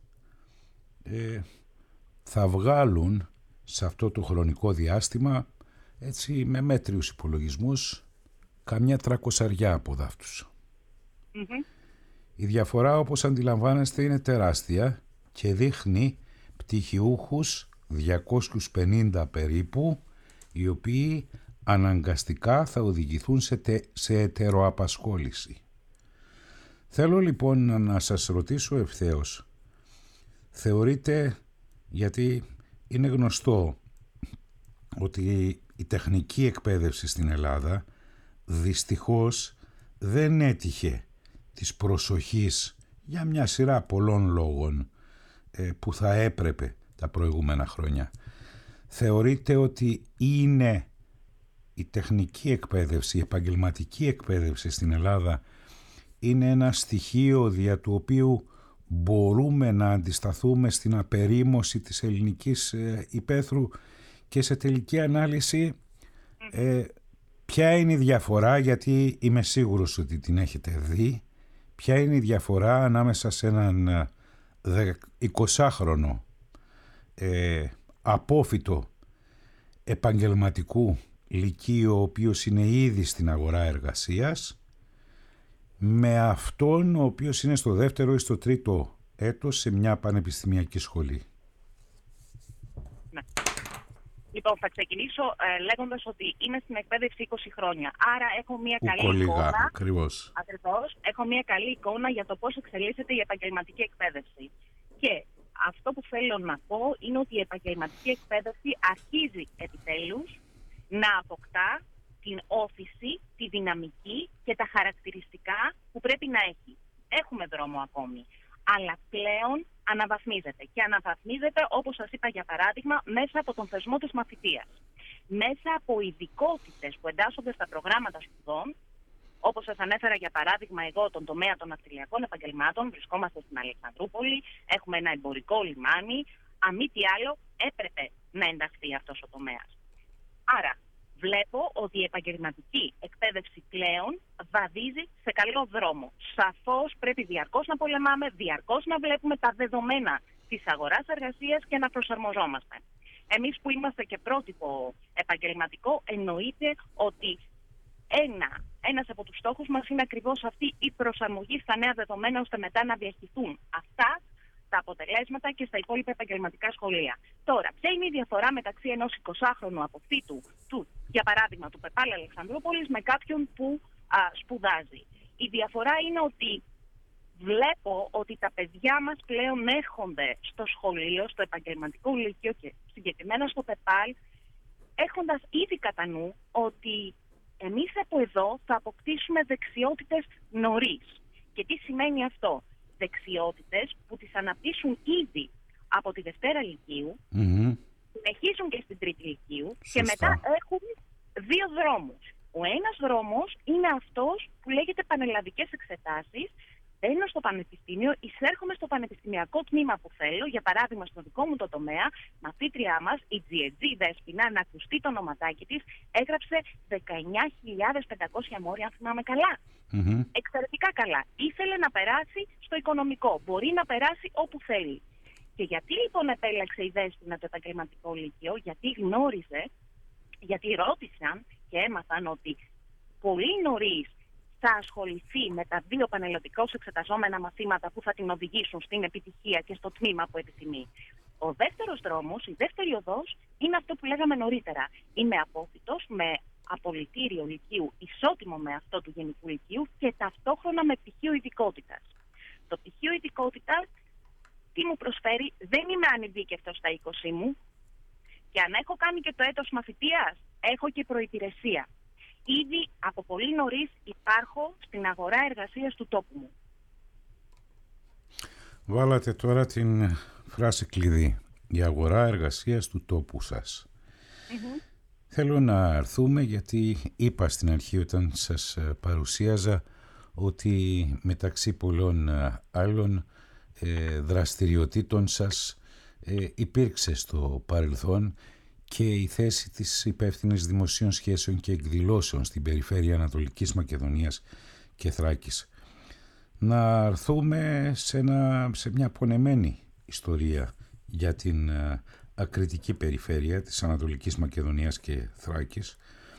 ε, θα βγάλουν σε αυτό το χρονικό διάστημα, έτσι με μέτριους υπολογισμούς, καμιά τρακοσαριά από δάφτους. Mm-hmm. Η διαφορά, όπως αντιλαμβάνεστε, είναι τεράστια και δείχνει πτυχιούχους διακόσιους πενήντα περίπου, οι οποίοι αναγκαστικά θα οδηγηθούν σε, τε, σε ετεροαπασχόληση. Θέλω λοιπόν να σας ρωτήσω ευθέως, θεωρείτε, γιατί είναι γνωστό ότι η τεχνική εκπαίδευση στην Ελλάδα δυστυχώς δεν έτυχε της προσοχής για μια σειρά πολλών λόγων ε, που θα έπρεπε τα προηγούμενα χρόνια. Θεωρείτε ότι είναι η τεχνική εκπαίδευση, η επαγγελματική εκπαίδευση στην Ελλάδα είναι ένα στοιχείο δια του οποίου μπορούμε να αντισταθούμε στην απερίμωση της ελληνικής ε, υπαίθρου και σε τελική ανάλυση ε, ποια είναι η διαφορά, γιατί είμαι σίγουρος ότι την έχετε δει, ποια είναι η διαφορά ανάμεσα σε έναν εικοσάχρονο ε, απόφοιτο επαγγελματικού λυκείου, ο οποίος είναι ήδη στην αγορά εργασίας, με αυτόν ο οποίος είναι στο δεύτερο ή στο τρίτο έτος σε μια πανεπιστημιακή σχολή. Ναι. Λοιπόν, θα ξεκινήσω ε, λέγοντας ότι είμαι στην εκπαίδευση είκοσι χρόνια. Άρα έχω μια καλή Ουκολίγα, εικόνα. ακριβώς. Ακριβώς. Έχω μια καλή εικόνα για το πώς εξελίσσεται η επαγγελματική εκπαίδευση. Και αυτό που θέλω να πω είναι ότι η επαγγελματική εκπαίδευση αρχίζει επιτέλους να αποκτά την όθηση, τη δυναμική και τα χαρακτηριστικά που πρέπει να έχει. Έχουμε δρόμο ακόμη, αλλά πλέον αναβαθμίζεται. Και αναβαθμίζεται, όπως σας είπα για παράδειγμα, μέσα από τον θεσμό της μαθητείας. Μέσα από ειδικότητες που εντάσσονται στα προγράμματα σπουδών, όπως σας ανέφερα για παράδειγμα εγώ τον τομέα των ναυτιλιακών επαγγελμάτων, βρισκόμαστε στην Αλεξανδρούπολη, έχουμε ένα εμπορικό λιμάνι, αν μη τι άλλο έπρεπε να ενταχθεί αυτός ο τομέας. Άρα, βλέπω ότι η επαγγελματική εκπαίδευση πλέον βαδίζει σε καλό δρόμο. Σαφώς πρέπει διαρκώς να πολεμάμε, διαρκώς να βλέπουμε τα δεδομένα της αγοράς εργασίας και να προσαρμοζόμαστε. Εμείς που είμαστε και πρότυπο επαγγελματικό, εννοείται ότι ένα, ένας από τους στόχους μας είναι ακριβώς αυτή η προσαρμογή στα νέα δεδομένα, ώστε μετά να διαχειριστούν αυτά τα αποτελέσματα και στα υπόλοιπα επαγγελματικά σχολεία. Τώρα, ποια είναι η διαφορά μεταξύ ενός εικοσάχρονου αποφύτου του, για παράδειγμα, του ΠΕΠΑΛ Αλεξανδρούπολης με κάποιον που α, σπουδάζει? Η διαφορά είναι ότι βλέπω ότι τα παιδιά μας πλέον έρχονται στο σχολείο, στο επαγγελματικό λύκειο και συγκεκριμένα στο ΠΕΠΑΛ, έχοντας ήδη κατά νου ότι εμείς από εδώ θα αποκτήσουμε δεξιότητες νωρίς. Και τι σημαίνει αυτό? Δεξιότητες που τις αναπτύσσουν ήδη από τη Δευτέρα Λυκείου, mm-hmm. συνεχίζουν και στην Τρίτη Λυκείου. Σωστά. Και μετά έχουν δύο δρόμους. Ο ένας δρόμος είναι αυτός που λέγεται πανελλαδικές εξετάσεις. Μπαίνω στο πανεπιστήμιο, εισέρχομαι στο πανεπιστημιακό τμήμα που θέλω. Για παράδειγμα, στο δικό μου το τομέα, μαθήτριά μας, η Τζιετζή Δέσποινα, να ακουστεί το ονοματάκι της, έγραψε δεκαεννιά χιλιάδες πεντακόσια μόρια, αν θυμάμαι καλά. Mm-hmm. Εξαιρετικά καλά. Ήθελε να περάσει στο οικονομικό. Μπορεί να περάσει όπου θέλει. Και γιατί λοιπόν επέλεξε η Δέσποινα το επαγγελματικό λύκειο? Γιατί γνώριζε, γιατί ρώτησαν και έμαθαν ότι πολύ νωρίς θα ασχοληθεί με τα δύο πανελλαδικώς εξεταζόμενα μαθήματα που θα την οδηγήσουν στην επιτυχία και στο τμήμα που επιθυμεί. Ο δεύτερος δρόμος, η δεύτερη οδός, είναι αυτό που λέγαμε νωρίτερα. Είμαι απόφοιτος με απολυτήριο λυκείου ισότιμο με αυτό του γενικού λυκείου και ταυτόχρονα με πτυχίο ειδικότητας. Το πτυχίο ειδικότητας τι μου προσφέρει? Δεν είμαι ανειδίκευτος στα είκοσι μου και αν έχω κάνει και το έτος μαθητείας, έχω και προϋπηρεσία. Ήδη από πολύ νωρίς υπάρχω στην αγορά εργασίας του τόπου μου. Βάλατε τώρα την φράση κλειδί. Η αγορά εργασίας του τόπου σας. Mm-hmm. Θέλω να έρθουμε, γιατί είπα στην αρχή όταν σας παρουσίαζα ότι μεταξύ πολλών άλλων ε, δραστηριοτήτων σας ε, υπήρξε στο παρελθόν και η θέση της υπεύθυνης δημοσίων σχέσεων και εκδηλώσεων στην περιφέρεια Ανατολικής Μακεδονίας και Θράκης. Να έρθουμε σε, ένα, σε μια πονεμένη ιστορία για την uh, ακριτική περιφέρεια της Ανατολικής Μακεδονίας και Θράκης,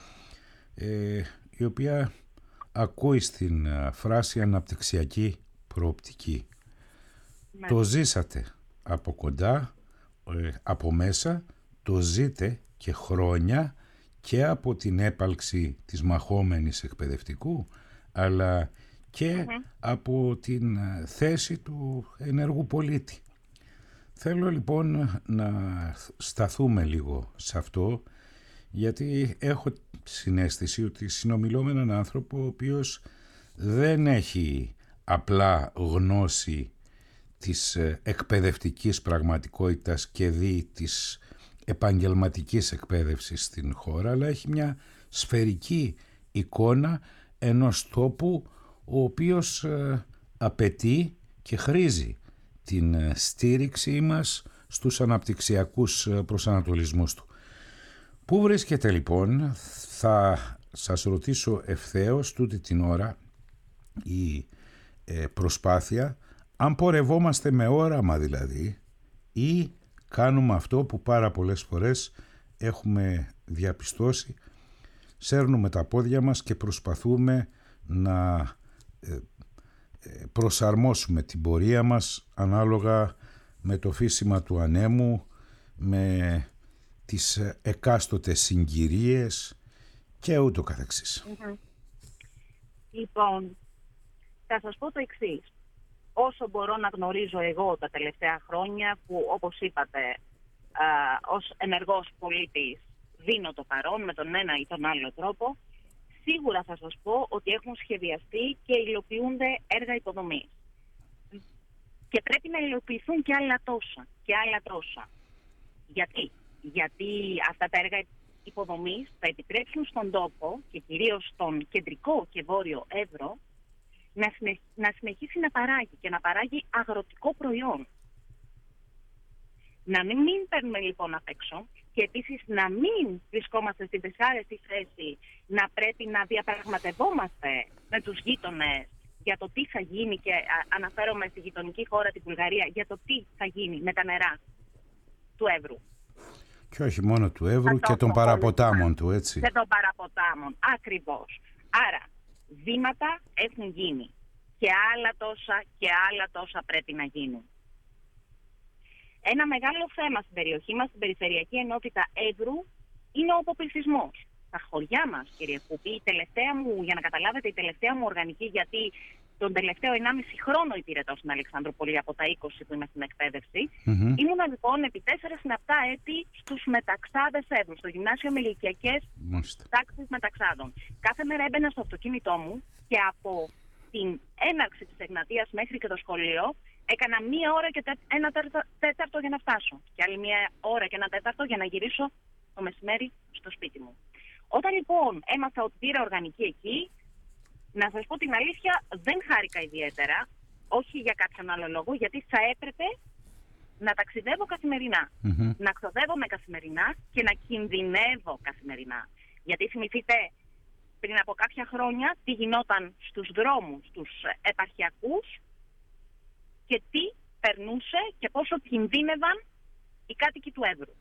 ε, η οποία ακούει στην uh, φράση αναπτυξιακή προοπτική. Ναι. Το ζήσατε από κοντά, ε, από μέσα, το ζείτε και χρόνια και από την έπαλξη της μαχόμενης εκπαιδευτικού, αλλά και mm-hmm. από την θέση του ενεργού πολίτη. Θέλω λοιπόν να σταθούμε λίγο σε αυτό, γιατί έχω συναίσθηση ότι συνομιλώ με έναν άνθρωπο ο οποίος δεν έχει απλά γνώση της εκπαιδευτικής πραγματικότητας και δι της επαγγελματικής εκπαίδευσης στην χώρα, αλλά έχει μια σφαιρική εικόνα ενός τόπου ο οποίος ε, απαιτεί και χρήζει την ε, στήριξή μας στους αναπτυξιακούς ε, προσανατολισμούς του. Πού βρίσκεται λοιπόν, θα σας ρωτήσω ευθέως τούτη την ώρα, η ε, προσπάθεια, αν πορευόμαστε με όραμα δηλαδή, ή κάνουμε αυτό που πάρα πολλές φορές έχουμε διαπιστώσει, σέρνουμε τα πόδια μας και προσπαθούμε να προσαρμόσουμε την πορεία μας ανάλογα με το φύσιμα του ανέμου, με τις εκάστοτες συγκυρίες και ούτω καθεξής. Mm-hmm. Λοιπόν, θα σας πω το εξής. Όσο μπορώ να γνωρίζω εγώ τα τελευταία χρόνια, που όπως είπατε, α, ως ενεργός πολίτης δίνω το παρόν με τον ένα ή τον άλλο τρόπο, σίγουρα θα σας πω ότι έχουν σχεδιαστεί και υλοποιούνται έργα υποδομής. Και πρέπει να υλοποιηθούν και άλλα τόσα. Και άλλα τόσα. Γιατί? Γιατί αυτά τα έργα υποδομής θα επιτρέψουν στον τόπο και κυρίως στον κεντρικό και βόρειο Εύρο να, συνεχ, να συνεχίσει να παράγει και να παράγει αγροτικό προϊόν. Να μην, μην παίρνουμε λοιπόν απ' έξω και επίσης να μην βρισκόμαστε στην δυσάρεστη θέση να πρέπει να διαπραγματευόμαστε με τους γείτονες για το τι θα γίνει, και αναφέρομαι στη γειτονική χώρα, την Βουλγαρία, για το τι θα γίνει με τα νερά του Εύρου. Και όχι μόνο του Εύρου και των παραποτάμων του, έτσι. Και των παραποτάμων, ακριβώς. Άρα, βήματα έχουν γίνει και άλλα τόσα και άλλα τόσα πρέπει να γίνουν. Ένα μεγάλο θέμα στην περιοχή μας, στην Περιφερειακή Ενότητα Εύρου, είναι ο αποπληθισμός. Τα χωριά μας, κύριε Κούπη, η τελευταία μου, για να καταλάβετε, η τελευταία μου οργανική, γιατί τον τελευταίο ενάμιση χρόνο υπηρετώ στην Αλεξανδρούπολη από τα είκοσι που είμαι στην εκπαίδευση, mm-hmm. ήμουνα λοιπόν επί τέσσερα συναπτά έτη στους μεταξάδες Εύρου, στο γυμνάσιο με ηλικιακές τάξεις μεταξάδων. Κάθε μέρα έμπαινα στο αυτοκίνητό μου και από την έναρξη της Εγνατίας μέχρι και το σχολείο έκανα μία ώρα και ένα τέταρτο για να φτάσω. Και άλλη μία ώρα και ένα τέταρτο για να γυρίσω το μεσημέρι στο σπίτι μου. Όταν λοιπόν έμαθα ότι πήρα οργανική εκεί, να σας πω την αλήθεια, δεν χάρηκα ιδιαίτερα, όχι για κάποιον άλλο λόγο, γιατί θα έπρεπε να ταξιδεύω καθημερινά, mm-hmm. να ξοδεύομαι καθημερινά και να κινδυνεύω καθημερινά. Γιατί θυμηθείτε πριν από κάποια χρόνια τι γινόταν στους δρόμους, στους επαρχιακούς, και τι περνούσε και πόσο κινδύνευαν οι κάτοικοι του Εύρου.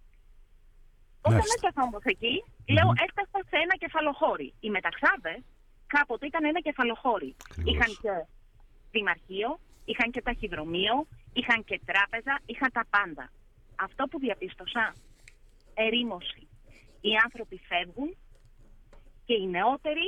Όταν έφτασα όμως εκεί, mm-hmm. λέω έφτασα σε ένα κεφαλοχώρι. Οι μεταξάδες κάποτε ήταν ένα κεφαλοχώρι. Είχαν και δημαρχείο, είχαν και ταχυδρομείο, είχαν και τράπεζα, είχαν τα πάντα. Αυτό που διαπίστωσα, ερήμωση. Οι άνθρωποι φεύγουν και οι νεότεροι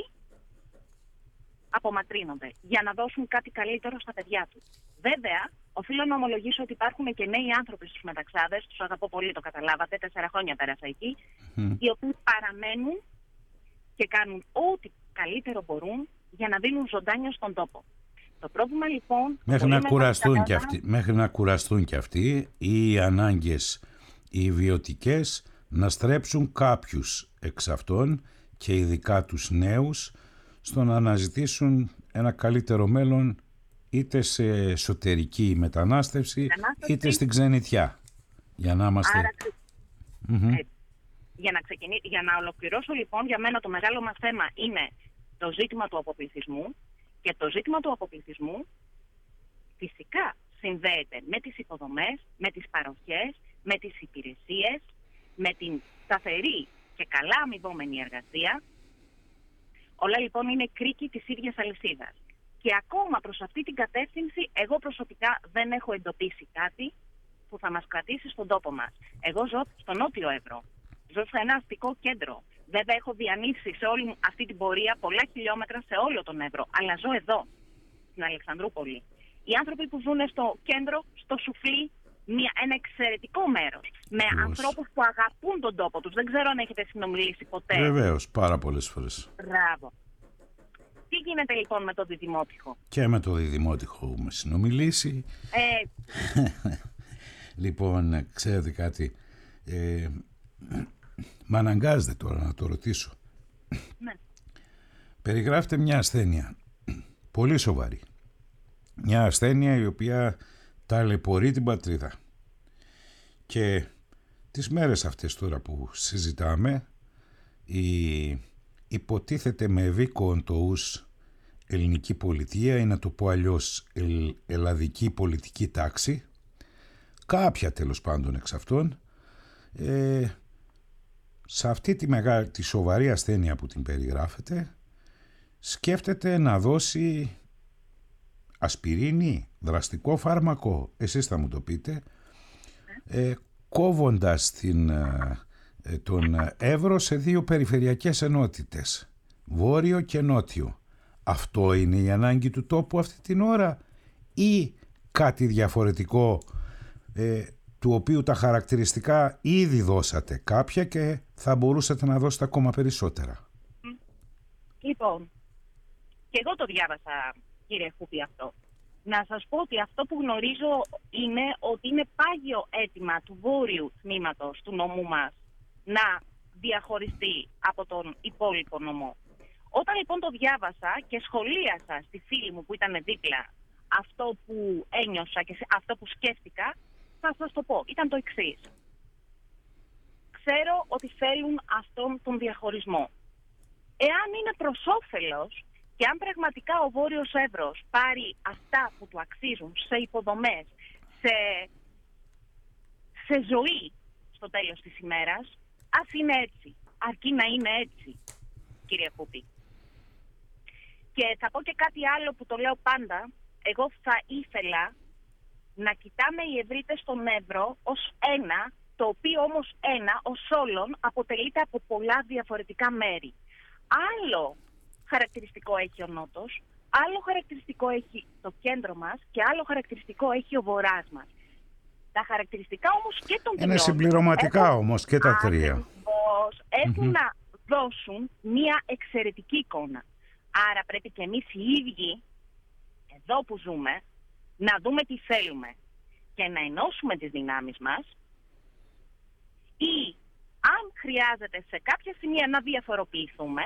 απομακρύνονται για να δώσουν κάτι καλύτερο στα παιδιά τους. Βέβαια, οφείλω να ομολογήσω ότι υπάρχουν και νέοι άνθρωποι στους μεταξάδες, τους αγαπώ πολύ, το καταλάβατε, τέσσερα χρόνια πέρασα εκεί, mm. οι οποίοι παραμένουν και κάνουν ό,τι καλύτερο μπορούν για να δίνουν ζωντάνια στον τόπο. Το πρόβλημα λοιπόν... Μέχρι να, κουραστούν και αυτοί, μέχρι να κουραστούν και αυτοί, οι ανάγκες οι βιωτικές να στρέψουν κάποιους εξ αυτών και ειδικά τους νέους στο να αναζητήσουν ένα καλύτερο μέλλον είτε σε εσωτερική μετανάστευση, μετανάστευση. είτε στην ξενιτιά. Για να είμαστε... Άρα, mm-hmm. Για να, ξεκινή... για να ολοκληρώσω λοιπόν, για μένα το μεγάλο μας θέμα είναι το ζήτημα του αποπληθυσμού, και το ζήτημα του αποπληθυσμού φυσικά συνδέεται με τις υποδομές, με τις παροχές, με τις υπηρεσίες, με την σταθερή και καλά αμοιβόμενη εργασία. Όλα λοιπόν είναι κρίκη της ίδιας αλυσίδας. Και ακόμα προς αυτή την κατεύθυνση εγώ προσωπικά δεν έχω εντοπίσει κάτι που θα μας κρατήσει στον τόπο μας. Εγώ ζω στο Νότιο Εύρο. Ζω σε ένα αστικό κέντρο. Βέβαια έχω διανύσει σε όλη αυτή την πορεία πολλά χιλιόμετρα σε όλο τον Εύρο. Αλλά ζω εδώ, στην Αλεξανδρούπολη. Οι άνθρωποι που ζουν στο κέντρο, στο Σουφλί, μια, ένα εξαιρετικό μέρος. Με Πώς. ανθρώπους που αγαπούν τον τόπο τους. Δεν ξέρω αν έχετε συνομιλήσει ποτέ. Βεβαίως, πάρα πολλές φορές. Μπράβο. Τι γίνεται λοιπόν με το Διδημότυχο? Και με το Διδημότυχο έχουμε συνομιλήσει. Ε... Λοιπόν, ξέρετε κάτι, ε, μ' αναγκάζεται τώρα να το ρωτήσω. Ναι. Περιγράφεται μια ασθένεια πολύ σοβαρή. Μια ασθένεια η οποία ταλαιπωρεί την πατρίδα. Και τις μέρες αυτές τώρα που συζητάμε, η υποτίθεται με ευήκον τοούς ελληνική πολιτεία, ή να το πω αλλιώς ελ, ελλαδική πολιτική τάξη, κάποια τέλος πάντων εξ αυτών, ε, σε αυτή τη, μεγάλη, τη σοβαρή ασθένεια που την περιγράφεται, σκέφτεται να δώσει ασπιρίνη, δραστικό φάρμακο, εσείς θα μου το πείτε, ε, κόβοντας την, ε, τον Εύρο σε δύο περιφερειακές ενότητες, βόρειο και νότιο. Αυτό είναι η ανάγκη του τόπου αυτή την ώρα, ή κάτι διαφορετικό, ε, του οποίου τα χαρακτηριστικά ήδη δώσατε κάποια και θα μπορούσατε να δώσετε ακόμα περισσότερα? Λοιπόν, και εγώ το διάβασα, κύριε Χούπη, αυτό. Να σας πω ότι αυτό που γνωρίζω είναι ότι είναι πάγιο αίτημα του βόρειου τμήματος του νομού μας να διαχωριστεί από τον υπόλοιπο νομό. Όταν λοιπόν το διάβασα και σχολίασα στη φίλη μου που ήταν δίπλα αυτό που ένιωσα και αυτό που σκέφτηκα, θα σας το πω. Ήταν το εξής. Ξέρω ότι θέλουν αυτόν τον διαχωρισμό. Εάν είναι προς όφελος και αν πραγματικά ο Βόρειος Εύρος πάρει αυτά που του αξίζουν σε υποδομές, σε, σε ζωή στο τέλος της ημέρας, ας είναι έτσι. Αρκεί να είναι έτσι, κύριε Χούπη. Και θα πω και κάτι άλλο που το λέω πάντα. Εγώ θα ήθελα να κοιτάμε οι Ευρύτες στον Εύρο ως ένα, το οποίο όμως ένα ως όλων αποτελείται από πολλά διαφορετικά μέρη. Άλλο χαρακτηριστικό έχει ο Νότος, άλλο χαρακτηριστικό έχει το κέντρο μας και άλλο χαρακτηριστικό έχει ο Βορράς μας. Τα χαρακτηριστικά όμως και των τριών... Είναι συμπληρωματικά έχουν, όμως και τα τρία. Ακριβώς, έχουν Mm-hmm. να δώσουν μια εξαιρετική εικόνα. Άρα πρέπει και εμείς οι ίδιοι, εδώ που ζούμε, να δούμε τι θέλουμε και να ενώσουμε τις δυνάμεις μας, ή αν χρειάζεται σε κάποια σημεία να διαφοροποιηθούμε,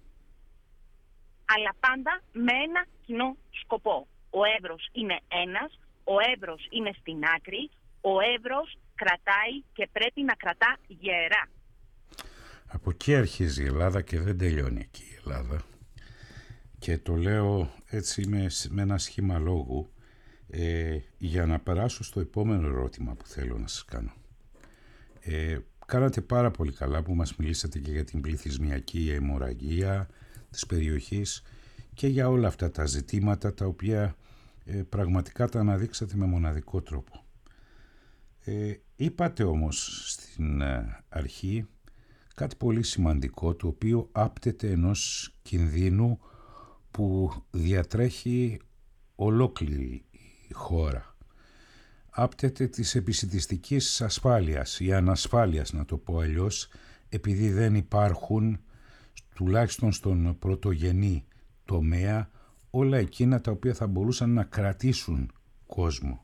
αλλά πάντα με ένα κοινό σκοπό. Ο Εύρος είναι ένας, ο Εύρος είναι στην άκρη, ο Εύρος κρατάει και πρέπει να κρατά γερά. Από εκεί αρχίζει η Ελλάδα και δεν τελειώνει εκεί η Ελλάδα. Και το λέω έτσι με, με ένα σχήμα λόγου, ε, για να περάσω στο επόμενο ερώτημα που θέλω να σας κάνω. Ε, κάνατε πάρα πολύ καλά που μας μιλήσατε και για την πληθυσμιακή αιμορραγία της περιοχής και για όλα αυτά τα ζητήματα τα οποία ε, πραγματικά τα αναδείξατε με μοναδικό τρόπο. Ε, είπατε όμως στην ε, αρχή κάτι πολύ σημαντικό, το οποίο άπτεται ενός κινδύνου που διατρέχει ολόκληρη η χώρα. Άπτεται της επισιτιστικής ασφάλειας ή ανασφάλειας, να το πω αλλιώς, επειδή δεν υπάρχουν, τουλάχιστον στον πρωτογενή τομέα, όλα εκείνα τα οποία θα μπορούσαν να κρατήσουν κόσμο.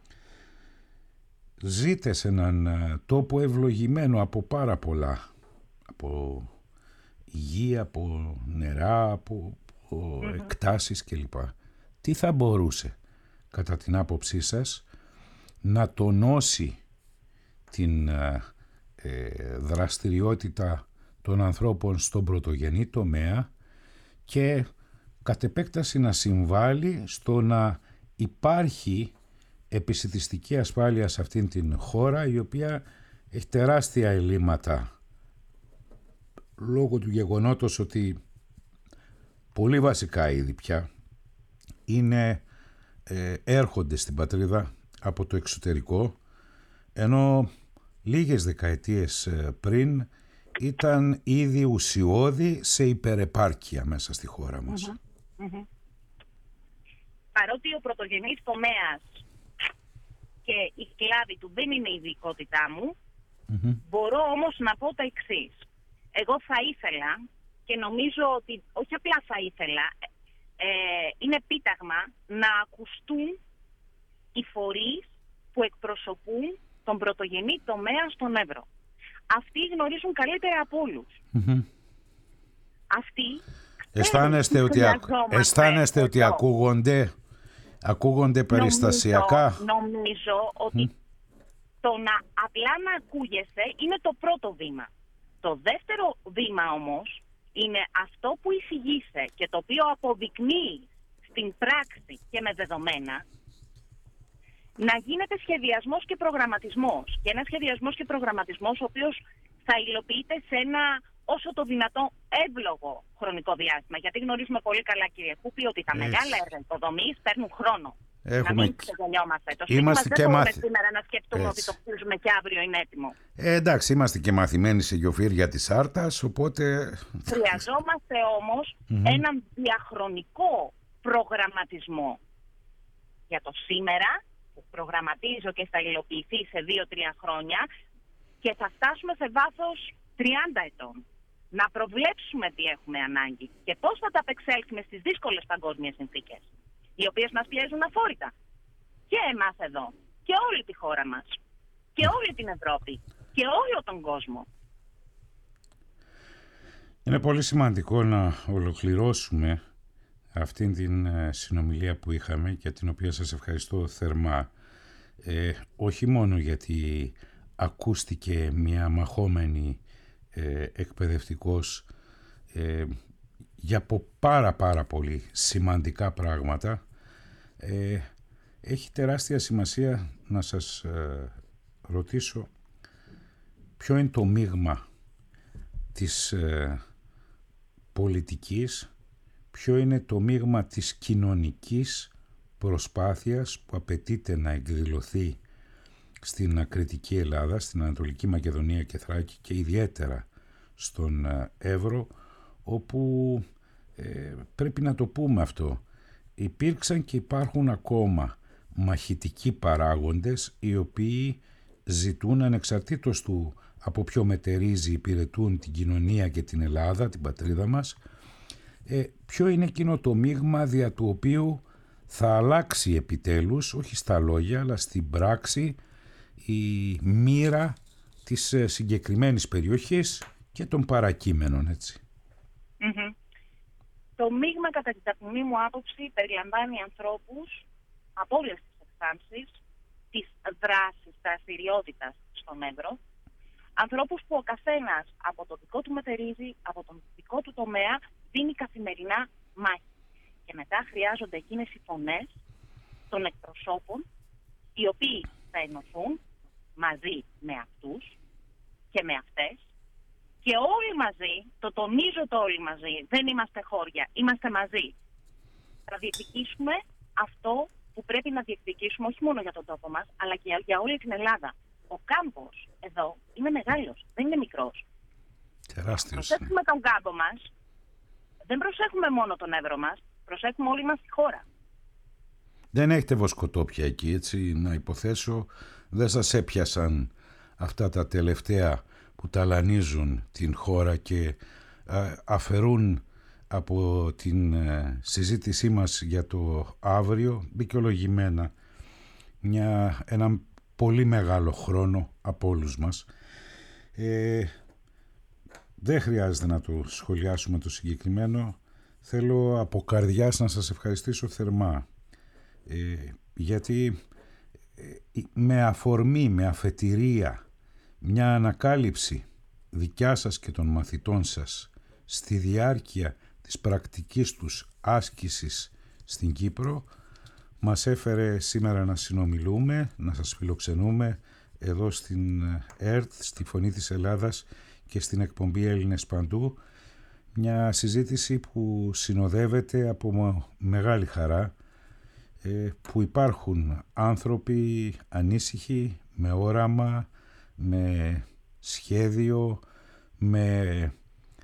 Ζείτε σε έναν τόπο ευλογημένο από πάρα πολλά, από υγεία, από νερά, από, από mm-hmm. εκτάσεις κλπ. Τι θα μπορούσε, κατά την άποψή σας, να τονώσει την ε, ε, δραστηριότητα των ανθρώπων στον πρωτογενή τομέα και κατ' επέκταση να συμβάλλει στο να υπάρχει επισιτιστική ασφάλεια σε αυτήν την χώρα, η οποία έχει τεράστια ελλείμματα λόγω του γεγονότος ότι πολύ βασικά είδη πια είναι, ε, έρχονται στην πατρίδα από το εξωτερικό, ενώ λίγες δεκαετίες πριν ήταν ήδη ουσιώδη σε υπερεπάρκεια μέσα στη χώρα μας. Mm-hmm. Mm-hmm. Παρότι ο πρωτογενής τομέας και η κλάδη του δεν είναι η ειδικότητά μου, mm-hmm. μπορώ όμως να πω τα εξής. Εγώ θα ήθελα, και νομίζω ότι όχι απλά θα ήθελα, ε, είναι επίταγμα να ακουστούν οι φορείς που εκπροσωπούν τον πρωτογενή τομέα στον Εύρο. Αυτοί γνωρίζουν καλύτερα από όλους. Mm-hmm. Αυτοί αισθάνεστε ότι, αισθάνεστε ότι ακούγονται, ακούγονται περιστασιακά. Νομίζω, νομίζω ότι mm. το να απλά να ακούγεσαι είναι το πρώτο βήμα. Το δεύτερο βήμα όμως είναι αυτό που εισηγείσαι και το οποίο αποδεικνύει στην πράξη και με δεδομένα, να γίνεται σχεδιασμός και προγραμματισμός. Και ένα σχεδιασμός και προγραμματισμός ο οποίος θα υλοποιείται σε ένα όσο το δυνατό εύλογο χρονικό διάστημα. Γιατί γνωρίζουμε πολύ καλά, κύριε Κούπη, ότι τα Έτσι. μεγάλα έργα υποδομής παίρνουν χρόνο. Έχουμε... Να μην ξεγονιόμαστε. Το σπίτι μας δεν μπορούμε μαθ... σήμερα να σκεφτούμε Έτσι. ότι το χτίζουμε και αύριο είναι έτοιμο. Ε, εντάξει, είμαστε και μαθημένοι σε γεωφύρια της Άρτας, οπότε... Χρειαζόμαστε όμως mm-hmm. έναν διαχρονικό προγραμματισμό για το σήμερα, που προγραμματίζω και θα υλοποιηθεί σε δύο τρία χρόνια και θα φτάσουμε σε βάθος τριάντα ετών. Να προβλέψουμε τι έχουμε ανάγκη και πώς θα τα απεξέλθουμε στις δύσκολες παγκόσμιες συνθήκες, οι οποίες μας πιέζουν αφόρητα. Και εμάς εδώ, και όλη τη χώρα μας, και όλη την Ευρώπη, και όλο τον κόσμο. Είναι πολύ σημαντικό να ολοκληρώσουμε αυτήν την συνομιλία που είχαμε και την οποία σας ευχαριστώ θερμά, ε, όχι μόνο γιατί ακούστηκε μια μαχόμενη ε, εκπαιδευτικός ε, για από πάρα πάρα πολύ σημαντικά πράγματα, ε, έχει τεράστια σημασία να σας ε, ρωτήσω ποιο είναι το μείγμα της ε, πολιτικής, ποιο είναι το μείγμα της κοινωνικής προσπάθειας που απαιτείται να εκδηλωθεί στην ακριτική Ελλάδα, στην Ανατολική Μακεδονία και Θράκη και ιδιαίτερα στον Εύρο, όπου ε, πρέπει να το πούμε αυτό, υπήρξαν και υπάρχουν ακόμα μαχητικοί παράγοντες οι οποίοι ζητούν, ανεξαρτήτως του από ποιο μετερίζει, υπηρετούν την κοινωνία και την Ελλάδα, την πατρίδα μας, ε, ποιο είναι εκείνο το μείγμα δια του οποίου θα αλλάξει επιτέλους, όχι στα λόγια αλλά στην πράξη, η μοίρα της συγκεκριμένης περιοχής και των παρακείμενων, έτσι. Mm-hmm. Το μείγμα, κατά την ταπεινή μου άποψη, περιλαμβάνει ανθρώπους από όλες τις εκφάνσεις της δράσης, δραστηριότητας στον Εύρο, ανθρώπους που ο καθένας από το δικό του μετερίζει, από τον δικό του τομέα, δίνει καθημερινά μάχη. Και μετά χρειάζονται εκείνες οι φωνές των εκπροσώπων, οι οποίοι θα ενωθούν μαζί με αυτούς και με αυτές και όλοι μαζί, το τονίζω το όλοι μαζί, δεν είμαστε χώρια, είμαστε μαζί. Θα διεκδικήσουμε αυτό που πρέπει να διεκδικήσουμε όχι μόνο για τον τόπο μας, αλλά και για όλη την Ελλάδα. Ο κάμπος εδώ είναι μεγάλος, δεν είναι μικρός. Τεράστιος. Προσέχουμε τον κάμπο μας, δεν προσέχουμε μόνο τον Εύρο μας, προσέχουμε όλη μας τη χώρα. Δεν έχετε βοσκοτόπια εκεί, έτσι, να υποθέσω. Δεν σας έπιασαν αυτά τα τελευταία που ταλανίζουν την χώρα και α, αφαιρούν από την ε, συζήτησή μας για το αύριο δικαιολογημένα μια, ένα πολύ μεγάλο χρόνο από όλους μας. Ε, δεν χρειάζεται να το σχολιάσουμε το συγκεκριμένο. Θέλω από καρδιάς να σας ευχαριστήσω θερμά, ε, γιατί ε, με αφορμή, με αφετηρία μια ανακάλυψη δικιά σας και των μαθητών σας στη διάρκεια της πρακτικής τους άσκησης στην Κύπρο μας έφερε σήμερα να συνομιλούμε, να σας φιλοξενούμε εδώ στην ΕΡΤ, στη Φωνή της Ελλάδας και στην εκπομπή Έλληνες Παντού. Μια συζήτηση που συνοδεύεται από μεγάλη χαρά, που υπάρχουν άνθρωποι ανήσυχοι, με όραμα, με σχέδιο, με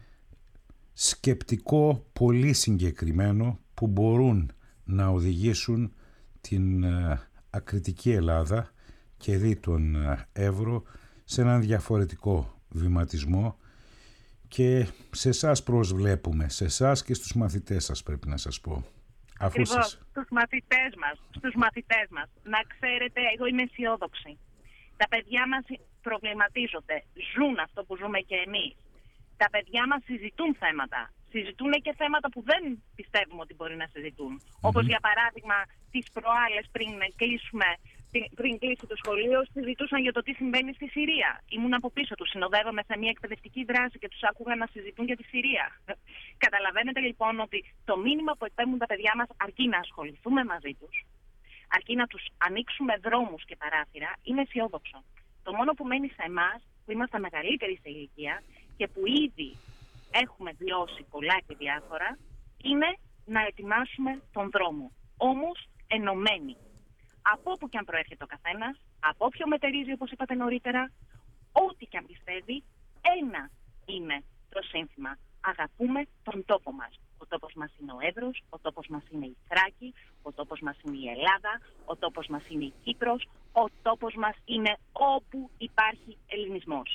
σκεπτικό πολύ συγκεκριμένο, που μπορούν να οδηγήσουν την ακριτική Ελλάδα και δι τον Εύρο σε έναν διαφορετικό βηματισμό, και σε εσάς προσβλέπουμε, σε εσάς και στους μαθητές σας, πρέπει να σας πω. Ακριβώς, σας... στους μαθητές μας, στους μαθητές μας. Να ξέρετε, εγώ είμαι αισιόδοξη. Τα παιδιά μας προβληματίζονται, ζουν αυτό που ζούμε και εμείς. Τα παιδιά μας συζητούν θέματα. Συζητούν και θέματα που δεν πιστεύουμε ότι μπορεί να συζητούν. Mm-hmm. Όπως για παράδειγμα τις προάλλες πριν κλείσουμε, πριν κλείσει το σχολείο, συζητούσαν για το τι συμβαίνει στη Συρία. Ήμουν από πίσω τους, συνοδεύομαι σε μια εκπαιδευτική δράση και τους άκουγα να συζητούν για τη Συρία. Καταλαβαίνετε λοιπόν ότι το μήνυμα που εκπέμπουν τα παιδιά μας, αρκεί να ασχοληθούμε μαζί τους, αρκεί να τους ανοίξουμε δρόμους και παράθυρα, είναι αισιόδοξο. Το μόνο που μένει σε εμάς, που είμαστε μεγαλύτεροι σε ηλικία και που ήδη έχουμε βιώσει πολλά και διάφορα, είναι να ετοιμάσουμε τον δρόμο. Όμως ενωμένοι. Από όπου και αν προέρχεται ο καθένας, από όποιο μετερίζει, όπως είπατε νωρίτερα, ό,τι και αν πιστεύει, ένα είναι το σύνθημα. Αγαπούμε τον τόπο μας. Ο τόπος μας είναι ο Εύρος, ο τόπος μας είναι η Θράκη, ο τόπος μας είναι η Ελλάδα, ο τόπος μας είναι η Κύπρος, ο τόπος μας είναι όπου υπάρχει ελληνισμός.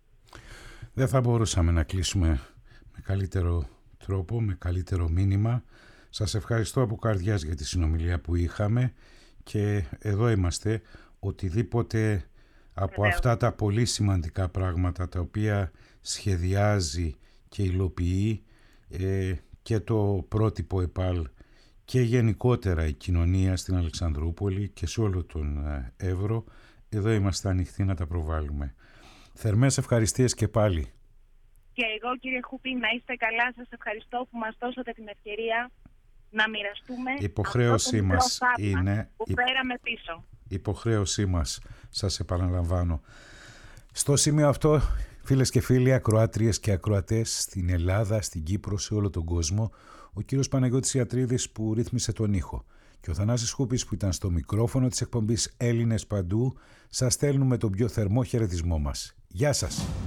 Δεν θα μπορούσαμε να κλείσουμε με καλύτερο τρόπο, με καλύτερο μήνυμα. Σας ευχαριστώ από καρδιάς για τη συνομιλία που είχαμε, και εδώ είμαστε. Οτιδήποτε από Βεβαίως. Αυτά τα πολύ σημαντικά πράγματα τα οποία σχεδιάζει και υλοποιεί ε, και το πρότυπο ΕΠΑΛ και γενικότερα η κοινωνία στην Αλεξανδρούπολη και σε όλο τον Εύρο, εδώ είμαστε ανοιχτοί να τα προβάλλουμε. Θερμές ευχαριστίες και πάλι. Και εγώ, κύριε Χουπή, να είστε καλά. Σας ευχαριστώ που μας δώσατε την ευκαιρία να μοιραστούμε υποχρέωσή μας είναι που φέραμε πίσω. Υποχρέωσή μας, σας επαναλαμβάνω. Στο σημείο αυτό, φίλες και φίλοι, ακροάτριες και ακροατές στην Ελλάδα, στην Κύπρο, σε όλο τον κόσμο, ο κύριος Παναγιώτης Ιατρίδης που ρύθμισε τον ήχο και ο Θανάσης Χούπης που ήταν στο μικρόφωνο της εκπομπής Έλληνες Παντού, σας στέλνουμε τον πιο θερμό χαιρετισμό μας. Γεια σας!